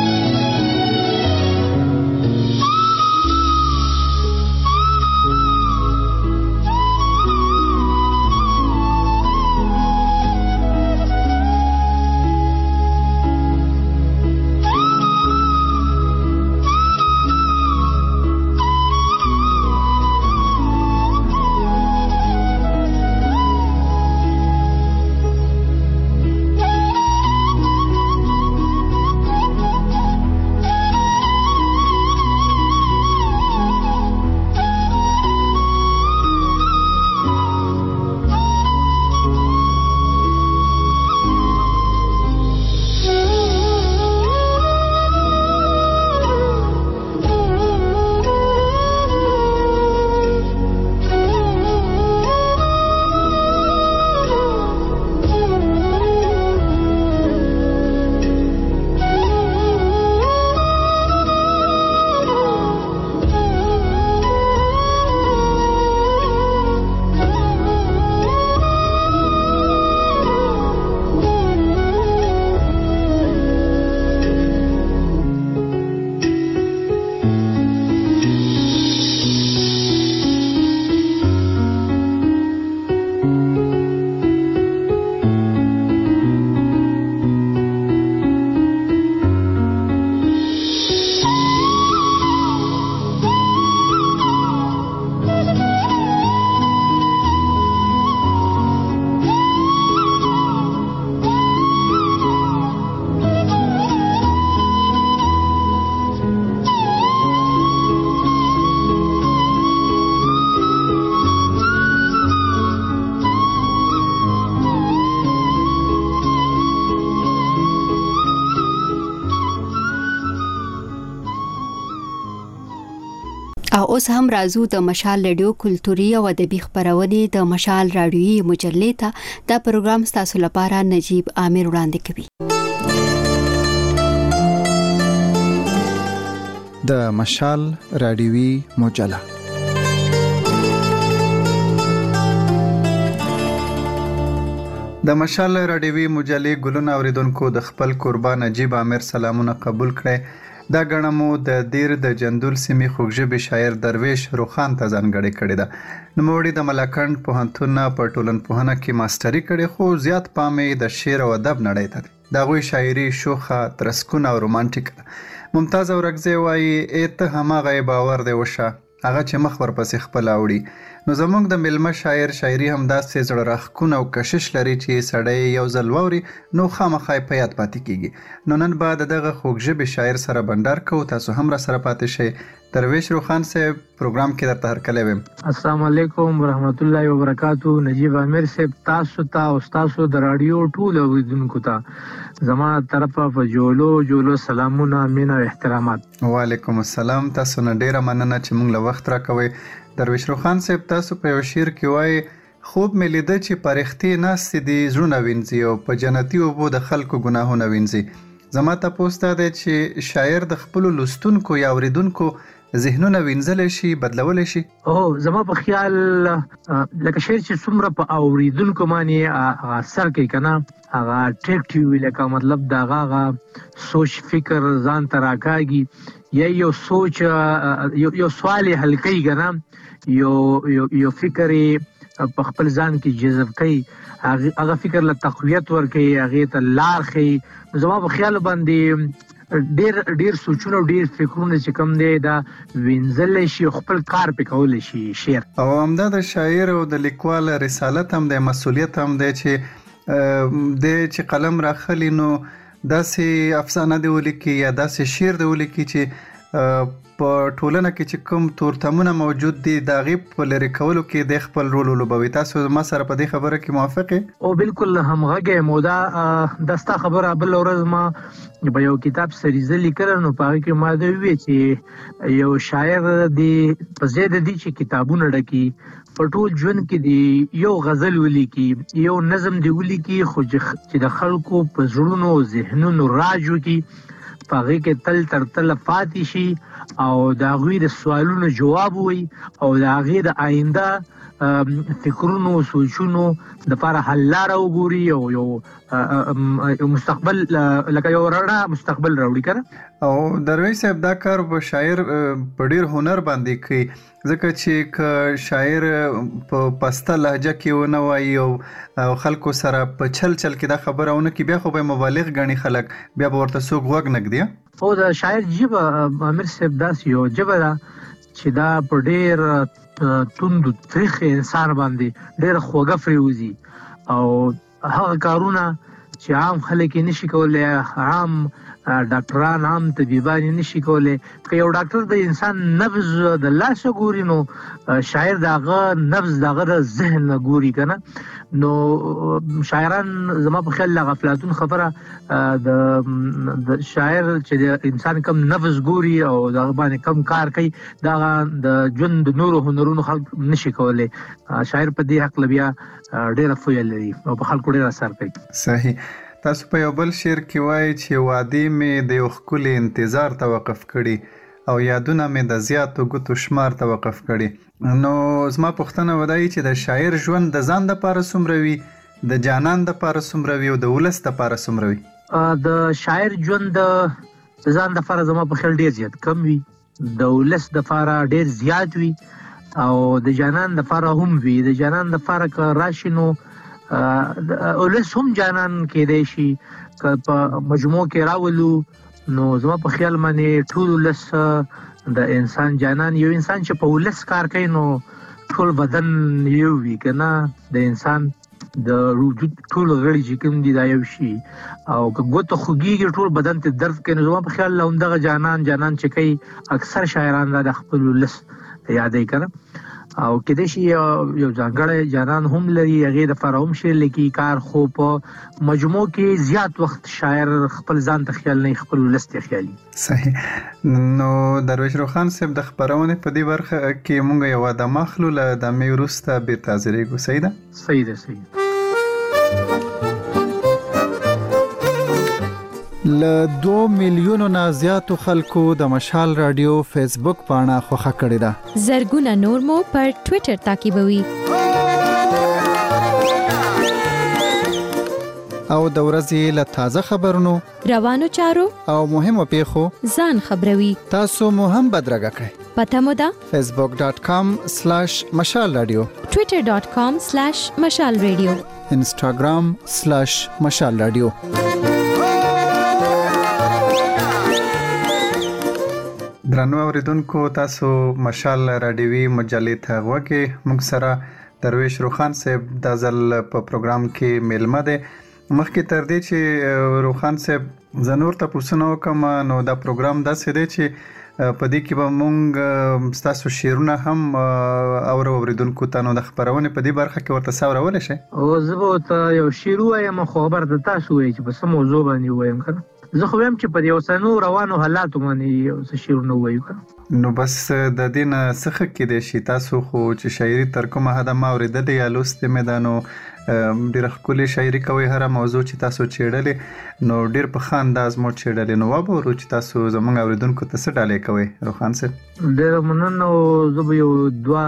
A: او اوس هم راځو د مشال رادیو کلتوري او ادبي خبرونه د مشال رادیوي مجلې ته. دا پروګرام تاسو لپاره نجیب عامر وړاندې کوي.
E: د مشال رادیوي مجله د مشال رادیوي مجلې ګلونه اوریدونکو د خپل قربان نجیب عامر سلامونه قبول کړئ. دا غنمو د دیر د جندول سیمې خوږژبې شاعر درویش روخان ته ځانګړې کړې ده. نوموړي د ملاکنډ پوهنتون په ټولنپوهنه کې ماستري کړې، خو زیات پام یې د شعر او ادب نړۍ ته دی. د هغوی شاعري شوخه، ترسکونه او رومانټیک ده. ممتاز اورکزی وایي ای ته هماغه باور دی وشه هغه چې مخ ورپسې خپل اوړي. نو زموږ د ملمه شاعر شاعري هم داسې زړه راښکونه او کشش لري چې سړی یو ځل واوري نو خامخا په یاد پاتې کیږي. نو نن به د دغه خوږژبې شاعر سره بنډار کوو. تاسو هم را سره پاتې شئ. درویش روخان صاحب پروګرام کې درته هرکلی ویم.
F: السلام علیکم ورحمت الله وبرکاتو. نجیب عامر صاحب تاسو ته او تاسو د رادیو ټول اوریدونکو ته زما طرفه په جوړو جوړو سلامونه مینه او احترامات.
E: وعلیکم السلام. تاسو نه ډیره مننه چې موږ له وخت راکوي. درویش روخان صاحب تاسو په یو شعر کې وایي خوب مې لیده چې پرختې ناستې دي زړونه وینځي او په جنتي اوبو د خلکو ګناهونه وینځي. زما تاسو ته دی چې شاعر د خپل لوستونکو یا اوریدونکو ذهنونه وینځل شي بدلول شي.
F: او زما په خیال لکه شعر چې څومره په اوریدونکو باندې اثر کوي کنه هغه اټریکټیو لکه مطلب دا هغه سوچ فکر ځان تراکاږي یا یو سوچ یو یو سوال حل کوي کنه یو یو یو فکر په خپل ځان کې جذب کوي هغه فکر له تقویت ورکوي هغه ته لار کوي. زما په خیال باندې ډیر ډیر سوچونه ډیر فکرونه چې کوم دی دا وینځل شي خپل کار په کول شي شعر.
E: او همدا د شاعر او د لیکوال رسالت هم د مسؤلیت هم دی چې د چې قلم راخلی نو داسې افسانه دی ولیکي یا داسې شعر دی ولیکي چې په ټولنه کې چې کوم تورتمونه موجود دي دا غیب په لری کولو کې د خپل رول ولوبوي. تاسو ما سره په دې خبره کې موافق یې؟
F: او بالکل همغږی مودا دستا خبره بل ورځ ما په یو کتاب سریزه لیکل نو په هغه کې ما دا وی چې یو شاعر دی په زیاده دي چې کتابونه ډکی په ټول ژوند کې دی یو غزل ولیکي یو نظم دی ولیکي خو چې د خلکو په زړونو ذهنونو راجو کې پاغه کې تل تر تل پاتې شي او دا غوی د سوالونو جواب وي او دا غي د آینده فکرونو سوچونو د لپاره حل لار وګوري او یو مستقبل لکه یو رڼا مستقبل راوړي کنه.
E: او درویش صاحب دا کار په شاعر په ډیر هنر باندې کوي ځکه چې ک شاعر په پسته لهجه کې ونه وایي او خلکو سره په چل چل کې دا خبرونه کې بیا خو به مبالغ غني خلک بیا به ورته سوق وګ نګدي.
F: او دا شاعر جيب امیر صاحب داس یو جبه دا چې دا په ډیر توند تاریخ انسان باندې ډیر خوګه فریوزي او هغه کارونه چې عام خلک نشي کولای عام ډاکټران عام طبيبان نشي کولای که یو ډاکټر د انسان نبض د لاس ګوري نو شاعر داغه نبض داغه ذهن ګوري کنه نو شاعران زما په خیال غفلاتون خبره د شاعر چې د انسان کم نبض ګوري او دا باندې کم کار کوي دا د ژوند نورو هنرونو خلک نشي کولای. شاعر په دې حق لبیا ډېر فویل لري او په خلکو ډېر اثر کوي.
E: صحیح. تاسو په یو بل شعر کې وایي چې وادي مې د یو ښکلي انتظار توقف کړي او یادونه مې د زیاتو ګوتو شمار توقف کړي. نو زما پوښتنه ودایي چې د شاعر ژوند د ځان دپاره څومره وي د جانان دپاره څومره وي او د ولس دپاره څومره وي؟
F: د شاعر ژوند د ځان دپاره زما په خیال ډېر زیات کم وي د ولس دپاره ډېر زیات وي او د جانان دپاره هم وي. د جانان دپاره که راشي نو اولس هم جانان کېدای شي که په مجموع کې راولو نو زما په خیال باندې ټول ولس د انسان جانان یو انسان چې په ولس کار کوي نو ټول بدن یو وي کنه د انسان د وجود ټول غړي چې کوم دي دا یو شي او که ګوته خوږیږي ټول بدن ته درد کوي نو زما په خیال لومدغه جانان جانان چې کوي اکثر شاعران دا د خپل ولس یادې کړه او کله شي یو ځانګړی جانان هم لري هغه د فراهم شي لکه کار خو په مجموع کې زیات وخت شاعر خپل ځان ته خیال نه خپل ولست خیالي.
E: صحیح. نو درویش روخان صاحب د خبرونه په دې برخه کې مونږ یو د مخلو له د میروسته به تازری ګو سیده
F: صحیح ده صحیح.
E: ل دو میلیونو نه زیاتو خلکو د مشال رادیو فیسبوک پاڼه خوښه کړې ده.
G: زرګونه نور مو پر ټوئیټر تعقیبوي.
E: او د ورځې له تازه خبرونو
G: روانو چارو
E: او مهمو پیښو
G: ځان خبروي.
E: تاسو مو هم بدرګه کړئ.
G: پته مو ده
E: facebook dot com slash mashal radio
G: twitter dot com slash mashal radio
E: instagram slash mashal radio. درنو اوریدونکو تاسو مشال رادیوي مجلې ته غوږی. موږ سره درویش روخان صاحب د ځل په پروګرام کې میلمه دی. مخکې تر دې چې روخان صاحب زنور ته پوښتنه وکم نو دا پروګرام داسې دی چې په دې کې به مونږ ستاسو شعرونه هم اورو اوریدونکو ته نو د خبرونې په دې برخه کې ورته څاورول شي.
F: او زه به ته یو شعر وایم خو خبر د تاسو وایي چې په سم موضوع باندې وایم کنه. زه خو هم چې په یو سنو روانو حالاتو باندې یو څه شعرونه وایو کنه.
E: نو بس د دې نه څخه کې د شي تاسو خو چې شاعري تر کومه حد ما اوریدلې یا لوستې مې ده نو ډېر ښکلې شاعري کوي. هره موضوع چې تاسو چیړلې نو ډېر په ښه انداز مو چیړلې. نو وابورو چې تاسو زموږ اوریدونکو ته څه ډالۍ کوئ روخان صاحب؟
F: ډېره مننه. او زه به یو دوه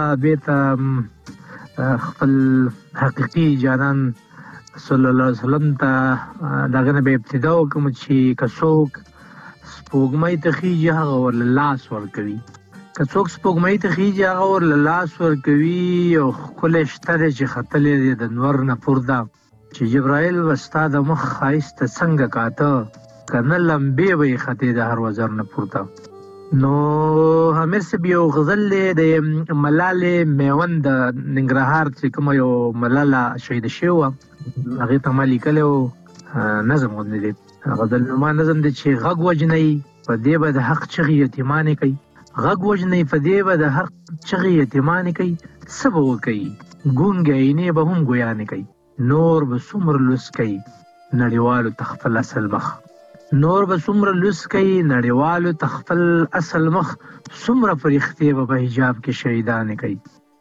F: بیته خپل حقیقي جانان صلی الله علیه وسلم ته دغه نه به ابتدا وکړم چې که څوک سپوږمۍ ته خیږي هغه ورله لاس ورکوي. که څوک سپوږمۍ ته خیږي هغه ورله لاس ورکوي. او ښکلی شته دی چې ختلی دی د نور نه پورته چې جبرائیل به ستا د مخ ښایست ته څنګه کاته که نه لمبې به یې ختې د هر وزر نه پورته. نو امیر صاحب یو غزل دی د ملالې میوند د ننګرهار چې کومه یو ملاله شهیده شوې وه هغې ته ما لیکلی و نظم غوندې دی. غزل نما نظم دی چې غږ وجنئ په دې به د حق چغې یتیمانې کوي. غږ وجنئ په دې به د حق چغې یتیمانې کوي. څه به وکوي ګونګې عینې به هم ګویانې کوي. نور به څومره لوس کوي نړیوالو ته خپل اصل مخ. نور به څومره لوس کوي نړیوالو ته خپل اصل مخ. څومره فرښتې به په حجاب کې شهیدانې کوي.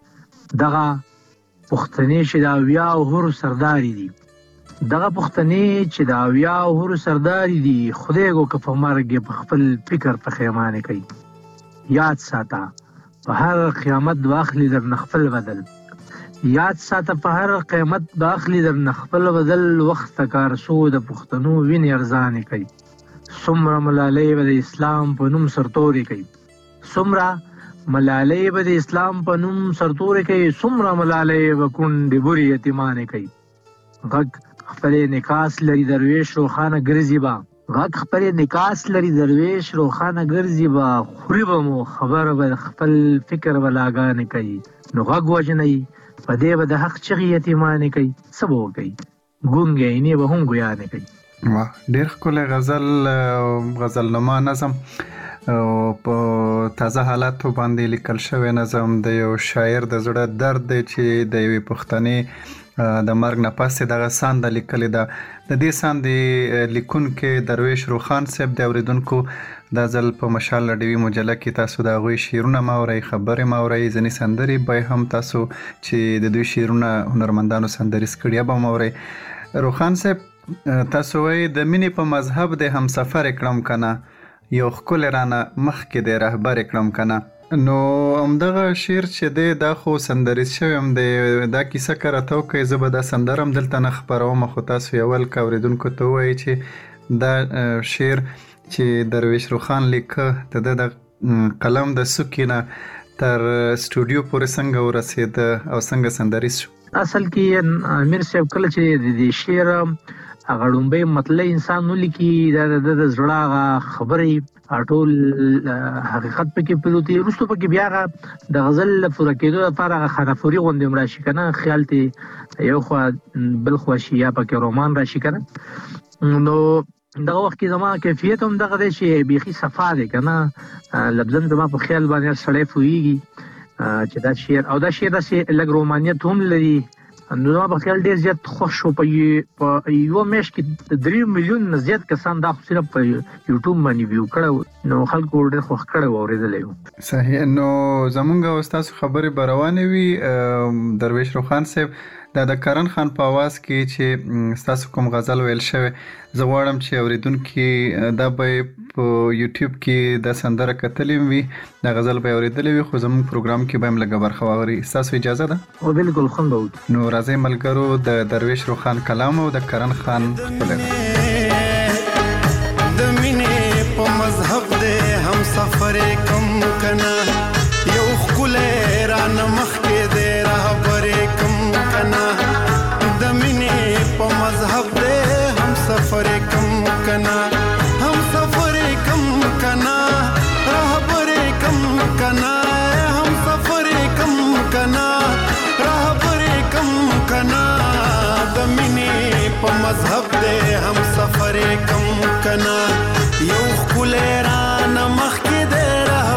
F: دغه پښتنې چې د اویاو حورو سرداري دي دغه پښتنې چې د اویاو حورو سرداري دي خدای کو که په مرګ یې په خپل فکر پښیمانې کوي. یاد ساته په هر قیامت به اخلي درنه خپل بدل. یاد ساته په هر قیامت به اخلي درنه خپل بدل. وخت ته کار سو د پښتنو وینې ارزانې کوي. څومره ملالۍ به د اسلام په نوم سرتورې کوي. څومره ملالۍ به د اسلام په نوم سرتورې کوي. څومره ملالۍ به کونډې بورې یتیمانې کوي. غږ خپلې نکاس لري درویش روښانه ګرځي به. غږ خپلې نکاس لري درویش روښانه ګرځي به. خوري به مو خبره به خپل فکر به لاګانې کوي. نو غږ وجنئ په دې به د حق چغې یتیمانې کوي. څه به وکوي ګونګې عینې به هم ګویانې کوي.
E: واه ډېر ښکلی غزل غزلنما نظم او په تازه حالاتو باندې لیکل شوی نظم د یو شاعر د زړه درد دی چې د یوې پښتنې د مرګ نه پس دغه سانده لیکلې ده. د دې ساندې لیکونکی درویش روخان صاحب د اوریدونکو دا ځل په مشال ډیوي مجله کې تاسو د هغوی شعرونه ماورئ خبرې ماورئ ځینې سندرې به هم تاسو چې د دوی شعرونه هنرمندانو سندریز کړي به ماورئ. روخان صاحب تاسو وایي د مینې په مذهب د همسفر کړم کنه یو ښکلی رانه مخکې د رهبر کړم کنه. نو همدغه شعر چې دی دا خو سندریز شوی هم دی. دا کیسه که راته وکړئ زه به دا سندره هم دلته نه خپروم خو تاسو یې اول که اورېدونکو ته ووایي چې دا شعر چې درویش روخان لیکه د ده د قلم د څوکې نه تر سټوډیو پورې څنګه ورسېده او څنګه سندریز شو؟
F: اصل کې امیر صاحب کله چې د دې شعر هغه ړومبی مطلع انسان ولیکي دا د د زړه هغه خبرې ټول حقیقت پکې پروتي. وروسته پکې بیا هغه د غزل پوره کېدو لپاره هغه خانافوري غوندې هم راشي که نه خیال ته یو خوا بل خوا شي یا پکې رومان راشي که نه. نو دغه وخت کې زما کیفیت هم دغه دی چې بیخي صفا دی که نه لفظن زما په خیال باندې هر سړی پوهېږي چې دا شعر او دا شعر داسې لږ رومانیت هم لري. نو زما په خیال ډېر زیات خوښ شو. په یوه میاشت کې د درې میلیون نه زیات کسان دا خو صرف په یوټیوب باندې ویو کړی نو خلکو ډېر خوښ کړی و اورېدلی و.
E: صحیح. نو زمونږ او ستاسو خبرې به روانې وي. درویش روخان صاحب دا د کرن خان په آواز کې چې ستاسو کوم غزل ویل شوی زه غواړم چې اوریدونکي دا به په یوټیوب کې د سندره کتلی وي دا غزل به اورېدلی وي خو زموږ پروګرام کې به هم لږه برخه واخلي. ستاسو اجازه ده؟
F: او بالکل خوند به وکړو.
E: نو راځئ ملګرو د درویش روخان کلام او د کرن خان ښکلی
H: د مینې په مذهب دی هم سفر کم کنه یو ښکلی رانه مخکې دی رهبر کم کنه د مینې په مذهب دی هم سفر کم کنه هم سفر کم کنه رهبر کم کنه هم سفر کم کنه رهبر کم کنه د مینې په مذهب دی هم سفر کم کنه یو ښکلی رانه مخکې دی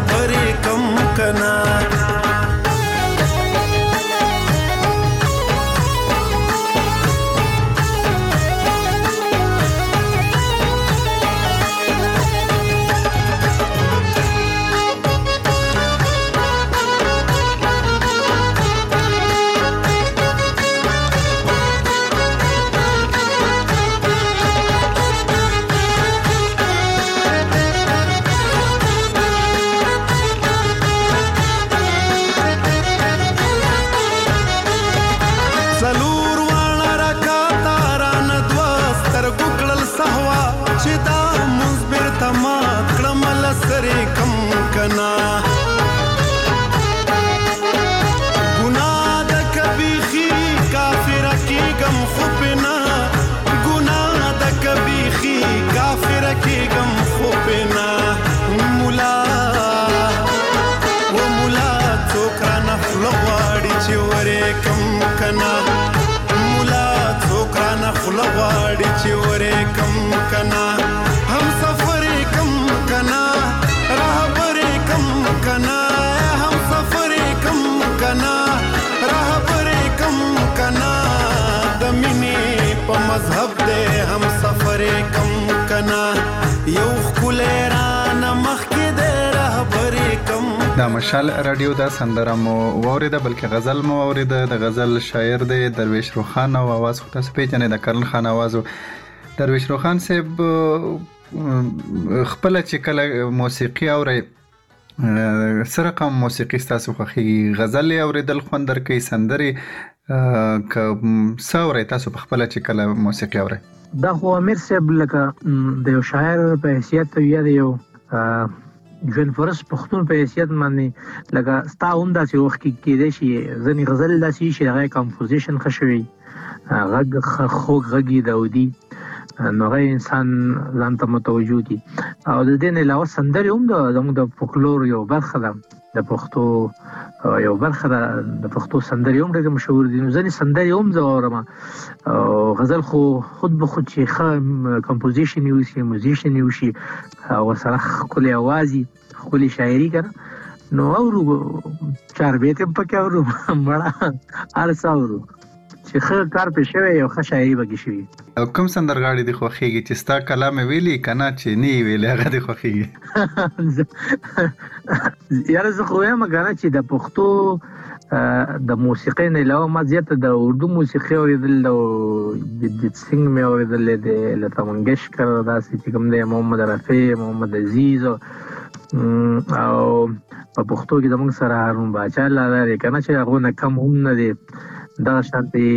H: کنا ګناه د کبیخي کافر کېږم خو پنا ګناه د کبیخي کافر کېږم خو پنا مولا و مولا څوک رانه خوله غواړي چې ورې کم کنا مولا څوک رانه خوله غواړي چې ورې کم کنا هم سفر کم کنا رهبر کم کنا هم سفر کم کنا رهبر کم کنا د مینې په مذهب دې هم سفر کم کنا یو خلې رانه مخکې دې رهبر کم.
E: دا مشال رادیو دا سندره مو واوریده بلکې غزل مو واوریده. د غزل شاعر دی درویش روخان او आवाज خو تاسو پیژنئ د کرن خان आवाज. درویش روخان صاحب خپل چې کله موسیقي اوري سره کوم موسیقي تاسو خوښي غزل اوریدل خوند درکې سندري ک څاوري تاسو په خپل چې کله موسیقي اوري؟
F: دا خو امیر صاحب لکه د یو شاعر په حیثیت یا د یو ژوند فرص پښتون په حیثیت باندې لکه ستا هم داسې وخت کې کېدای شي ځینې غزل داسې شي هغه کمپوزیشن ښه شوی غږ خوږ غږ داودي نو هغه انسان ځان ته متوجه دي او د دې نه علاوه سندرې هم زموږ د فولکلور یو برخه ده د پښتو یو برخه ده د پښتو سندرې هم ډېرې مشهور دي نو ځینې سندرې هم زه اورم او غزل خو خود به خود چې ښه کمپوزیشن یې وشي موزیشن یې وشي او ورسره ښکلې اواز وي ښکلې شاعري که نه نو اورو چار بیت هم پکې اورو مړه هر څه اورو چې ښه کار پې شوی یو ښه شاعري پکې شوي.
E: او کوم سندرغاړي دې خوښېږي چې ستا کلام ویلي که نه چې نه یې ویلي هغه دې خوښېږي؟
F: یاره زه خو وایم که نه چې د پښتو د موسیقۍ نه علاوه ما زیاته د اردو موسیقي اورېدل د جدید سنګ مې اورېدلی دی لتا منګشکر داسې چې کوم دی محمد رفیع محمد عزیز او په پښتو کې زموږ سره هارون باچا لاله دی که نه چې هغو نه کم هم نه دی دغه شانتې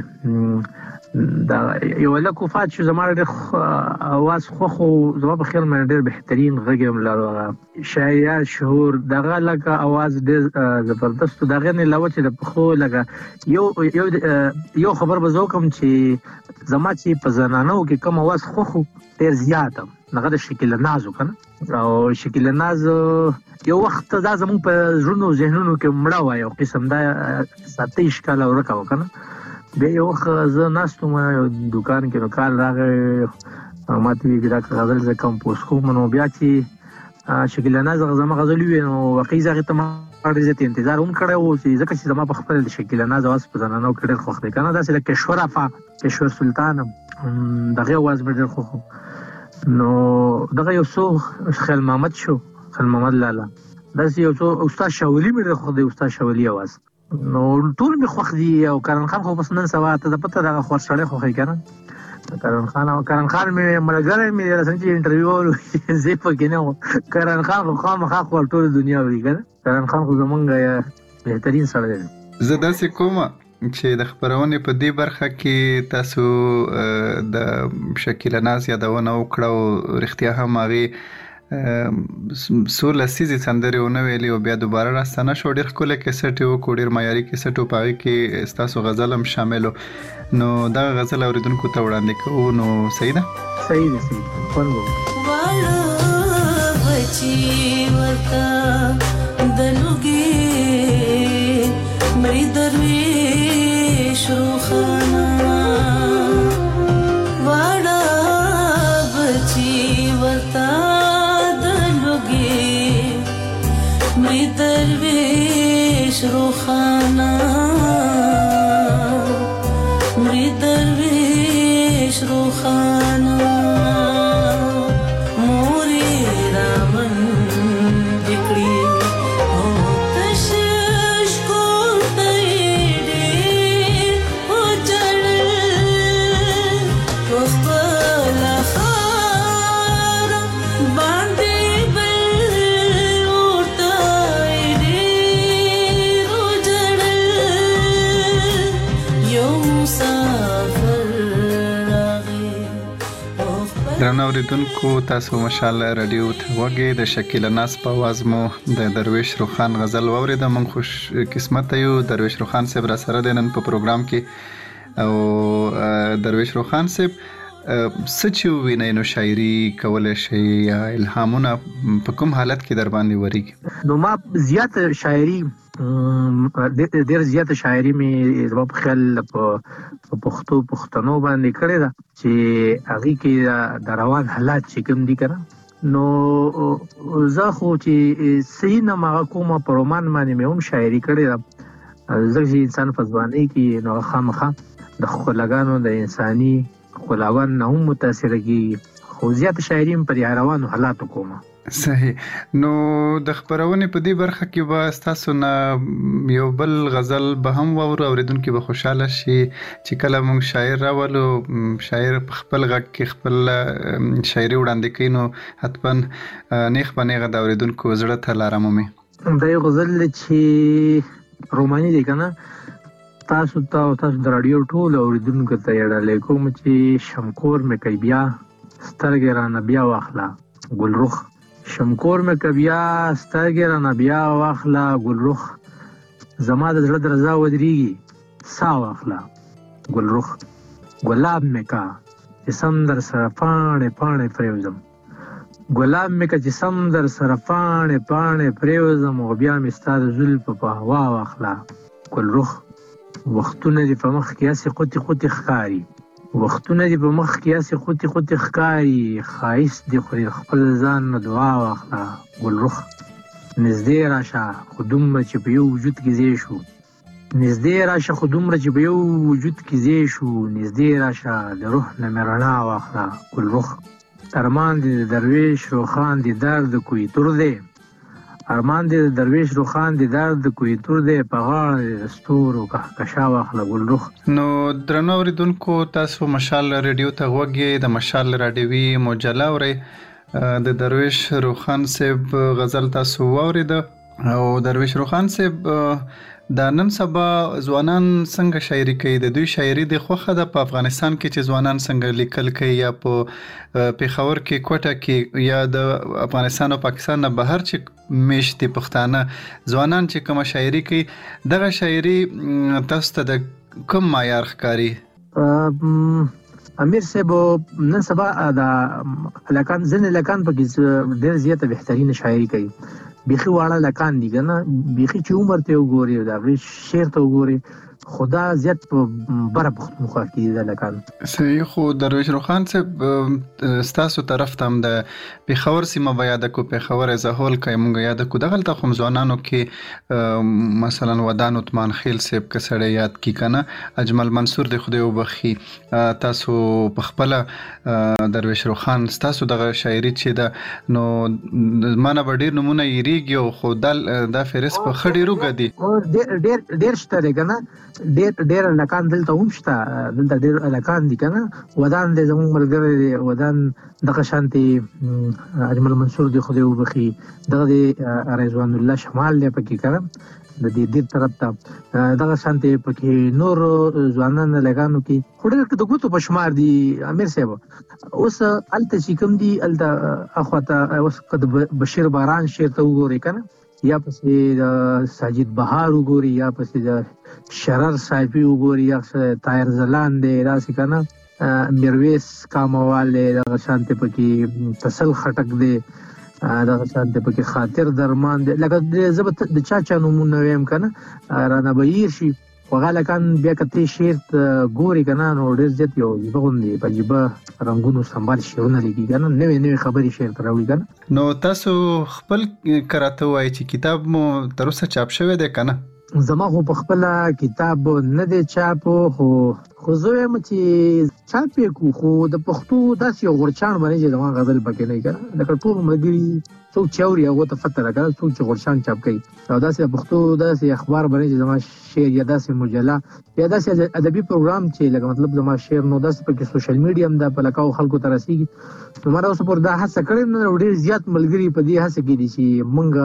F: دا یو هلک وفات شو زما ډېر اواز خوښ و زما په خیال باندې ډېر بهترین غږ یې هم لرو هغه شاعر شهور دغه لکه اواز ډېر زبردست و د هغې نه علاوه چې د پښتو لکه یو یو یو خبر به زه وکړم چې زما چې په زنانو کې کوم اواز خوښ و ډېر زیات هم هغه د شکیله ناز و که نه او شکیله ناز یو وخت دا زموږ په زړونو ذهنونو کې مړه وه یو قسم دا ساته یې ښکاله ورکه وه که نه بیا یو وخت زه ناست وم یو دوکان کې نو کال راغی ما ته ویل چې دا غزل زه کمپوز کوم نو بیا چې شکیله ناز هغه زما غزل وویل نو واقعي زه هغې ته ما ډېر زیات انتظار هم کړی و چې ځکه چې زما په خپل د شکیله ناز اواز په زنانو کې ډېر خوښ دی که نه داسې لکه کشور افا کشور سلطان د هغې اواز مې ډېر خوښ و نو دغه یو څو خیل محمد شو خیل محمد لاله داسې یو څو استاد شاولي مې ډېر خوښ دی استاد شاولي اواز نو ټول مې خوښ دي او کرن خان خو بس نن سبا ته د پته دغه خور سړی خوښوي که نه کرن خان او کرن خان مې ملګری مې رسنۍ چې انټرویو ولو زه پکې نه وم کرن خان خو خامخا خو ټوله دنیا وایي که نه کرن خان خو زمونږ بهترین سړی دی.
E: زه داسې کوم چې د خپرونې په دې برخه کې تاسو د شکیله ناز یادونه وکړه او رښتیا هم هغې څو لسیزې سندرې ونه ویلې او بیا دوباره راستنه شو ډېر ښکلی کیسټ یې وکړو ډېر معیاري کیسټ و په هغې کې ستاسو غزل هم شامل و نو دغه غزل اورېدونکو ته وړاندې کوو نو صحیح ده؟
F: صحیح ده صحیح ده خوند به
I: واړه بچي ورته د لوګي مړي درویش روښانه واړه بچي ورته مړي درویش روښانه مړي درویش روښانه مورې رامنډې کړي او تش ښکل ته یې ډېر وژړل په خپله خاوره باندې
E: درنو اوریدونکو تاسو مشال رادیو ته وګورئ د شکیل ناس په आवाज مو د درویش روخان غزل واورید. من خوش قسمت یو درویش روخان صاحب را سره دنن په پروګرام کې. او درویش روخان صاحب سچ وینئ نو شاعري کولای شي یا الهامونه په کوم حالت کې در باندې وريږي؟
F: نو ما زیات شاعري ډېر زیات شاعري مې زما په خیال په پښتو پښتنو باندې کړې ده چې هغه کې د روان حالات چې کوم دي کنه نو زه خو چې صحیح نه ما کومه په رومان باندې مې هم شاعري کړې ده. ځکه انسان په ځوانۍ کې نو خامخا د خلګانو د انساني خلاوان نه هم متاثر کیږي، خو زیات شاعري په روانو حالاتو کومه.
E: صحیح. نو د خبرونې په دې برخه کې به تاسو نه یو بل غزل به هم واورو، اوریدونکو به خوشاله شي چې کله موږ شاعر راولو شاعر په خپل غږ کې خپل شاعري وړاندې کوي نو حتما نیخ په نیغه د اوریدونکو زړه ته لاره مومي.
F: دا یو غزل چې روماني دی کنه، تاسو ته تاسو د رادیو ټول اوریدونکو ته یې ډالې کوم چې شمکور مې کوي بیا سترګې رانه بیا واخله ګلرخ، شمکور مې کبیا سترګې رانه بیا واخله ګلرخ، زما د زړه درزا ودرېږي سا واخله ګلرخ، ګلاب مې کا چې سم در سره پاڼې پاڼې پرېوځم، ګلاب مې کا چې سم در سره پاڼې پاڼې پرېوځم، او بیا مې ستا د زلفو په هوا واخله ګلرخ، وختونه دې په مخ کې هسې قوتې قوتې ښکاري، وختونه دې په مخ کې هسې قوتې قوتې ښکاري، ښایست دې خوري خپل ځان نه دعا واخله ګلرخ، نږدې راشه خو دومره چې په یو وجود کې ځای شو، نږدې راشه خو دومره چې په یو وجود کې ځای شو، نږدې راشه د روح نه مې رڼا واخله ګلرخ، ارمان دې د درویش روخان دې درد کوی تور دی، ارمان دې درویش روخان دې درد کوی تور دی، په غاړه د ستورو کهکشا واخله ګلرخ.
E: نو درنو اوریدونکو تاسو مشال رادیو ته وګورئ، د مشال رادیوي مجله اورئ، د درویش روخان صاحب غزل تاسو واورید. او درویش روخان صاحب د نن سبا ځوانان څنګه شاعري کوي؟ د دوی شاعري د خوخه ده په افغانستان کې چې ځوانان څنګه لیکل کوي یا په پیښور کې کوټه کې یا د افغانستان او پاکستان نه بهر چې میشتي پښتانه ځوانان چې کوم شاعري کوي دغه شاعري تاسو ته د کوم معیار ښکاري؟
F: امیر صاحب نن سبا د لکان ځنې لکان پکې ډېر زیاته بهترین شاعري کوي، بیخي واړه لکان دي کنه، بیخي چې عمر ته وګوري دا غي شعر ته وګوري خدا زیات په بره پختونخوا کې د لکان.
E: صحیح. خو درویش روخان صاحب ستاسو طرف ته هم د پیښور سیمه بیا د کو پیښور زهول کوي مونږ یاد کو دغه ته خو ځوانانو کې مثلا ودان عثمان خیل صاحب کسړی یاد کی کنه، اجمل منصور د خدای وبخي، تاسو په خپل درویش روخان تاسو دغه شاعري چې دا نو مانه ډیر نمونه یریږي او خو د فهرست په خډیرو غدي
F: ډیر ډیر شته کنه، ډېر ډېر لکان دلته هم شته، دلته ډېر لکان دي کنه، ودان دې زموږ ملګری دی ودان دغه شانتي اجمل منصور دی خدای وبخي، دغه دی رضوان الله شمال دی پکې کنه د دې دې طرف ته دغه شانتي پکې نور ځوانان لګانو کې خوري د ګوتو په شمار دي. امیر صاحب اوس الته چې کوم دي الته اخواته اوس قد بشیر باران شعر ته وګوري کنه، یا پسې د ساجد بهار وګوري، یا پسې د شرر صاحبي وګوري، یا طاهر زلان دی راسي کنه، میرویس کاموال دی دغه شانتي پکې، تسل خټک دی دغه شانتي پکې، خاطر درمان دی، لکه زبط د چا چا نومونه ویم کنه رانه بهیر شي وغاله کان بیا کته شعر ګوري کنه نو ډېر زیات یو بغوندي په جيبه رنگونو سنبال شعرونه لګي کنه، نوې نوې خبري شعر تراوي کنه.
E: نو تاسو خپل کراته وای چې کتاب مو تر اوسه چاپ شوی دی کنه؟
F: زما خو په خپل کتاب نه دی چاپ، خو خو زه هم چې چاپ کو خو د پښتو داسې یو غورچان باندې چې زما غزل پکې نه کړه، لکه ټول مګری څوک چوري هغه ته فتره راکړه څوک چې غورچان چاپ کوي، او داسې پښتو داسې اخبار باندې چې زما شعر یا داسې مجله یا داسې ادبي پروګرام چې لکه مطلب زما شعر نو داسې پکې سوشل میډیا هم د پلکاو خلکو ته رسیږي. نو ما اوس پر دا هڅه کړې نو ډېر زیات ملګری په دې هڅه کې دي چې مونږ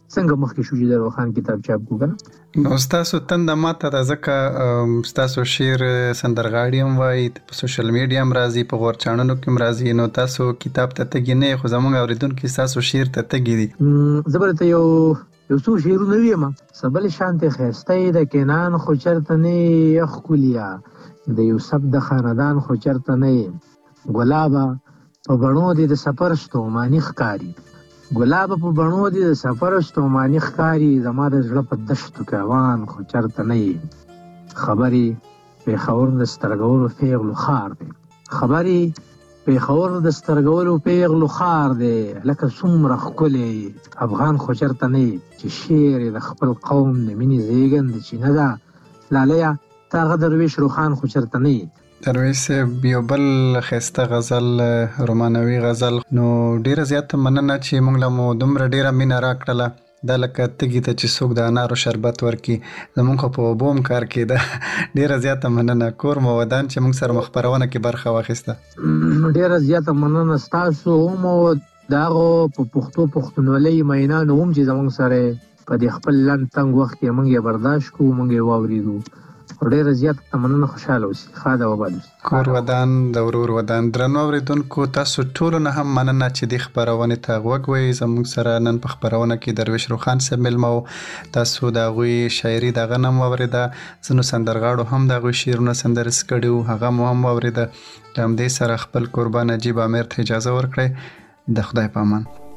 F: څنګه مخکې شو چې د روخان کتاب چاپ کوګنه
E: نو تاسو تند ماته د ځکه تاسو شعر سندرغاړي هم وایي په سوشل میډیا هم راځي په غورچانونو کې هم راځي نو تاسو کتاب ته تګی نه خو زموږ اوریدونکو تاسو شعر ته تګی دي
F: زبرته یو یو څو شعرونه ویم سبل شانته خسته د کینان خو چرته نه یخ کولیا د یوسف د خاندان خو چرته نه ګلابا په بڼو دي د سفر ستومانی ښکاری ګلاب په بڼو دي د سفر ستومانی ښکاری زما د زړه په دشتو کاروان خو چرته نه خبرې په خور د سترګورو پیغلو خار دی خبرې په خور د سترګورو پیغلو خار دی لکه څومره ښکلی افغان خو چرته نه چې شعر د خپل قوم د مینې زیږنده چې نه ده لالیا تاغه درویش روخان خو چرته نه
E: درویش یو بل خسته غزل رومانوي غزل نو ډیره زیاته مننه چې موږ له مو دومره ډیره مینه راکړله دا لکه تګي ته چې څوک د انارو شربت ورکي زمونږ په بوم کار کې ده ډیره زیاته مننه کور مو ودان چې موږ سره مخبرونه کې برخه واخیسته
F: ډیره زیاته مننه تاسو مو داغه په پښتو پښتونولۍ مینانو هم چې زمونږ سره په دې خپل لن تنگ وخت کې موږ برداشت کوو موږ واوریدو ډیره زیاته تمنه خوشاله اوسئ خاده وباد
E: کور ودان د ورور ودان درنو اوریدونکو تاسو ټول نه هم مننه چې د خبرونه ته غوږ زموږ سره نن په خبرونه کې درویش روخان سره ملمو تاسو دا غوي شاعري د غنم اوریده زنو سندرغاړو هم دا غوي شعرونه سندرس کړو هغه مو هم اوریده تم دې سره خپل قربان نجیب امیر ته اجازه ورکړي د خدای په امان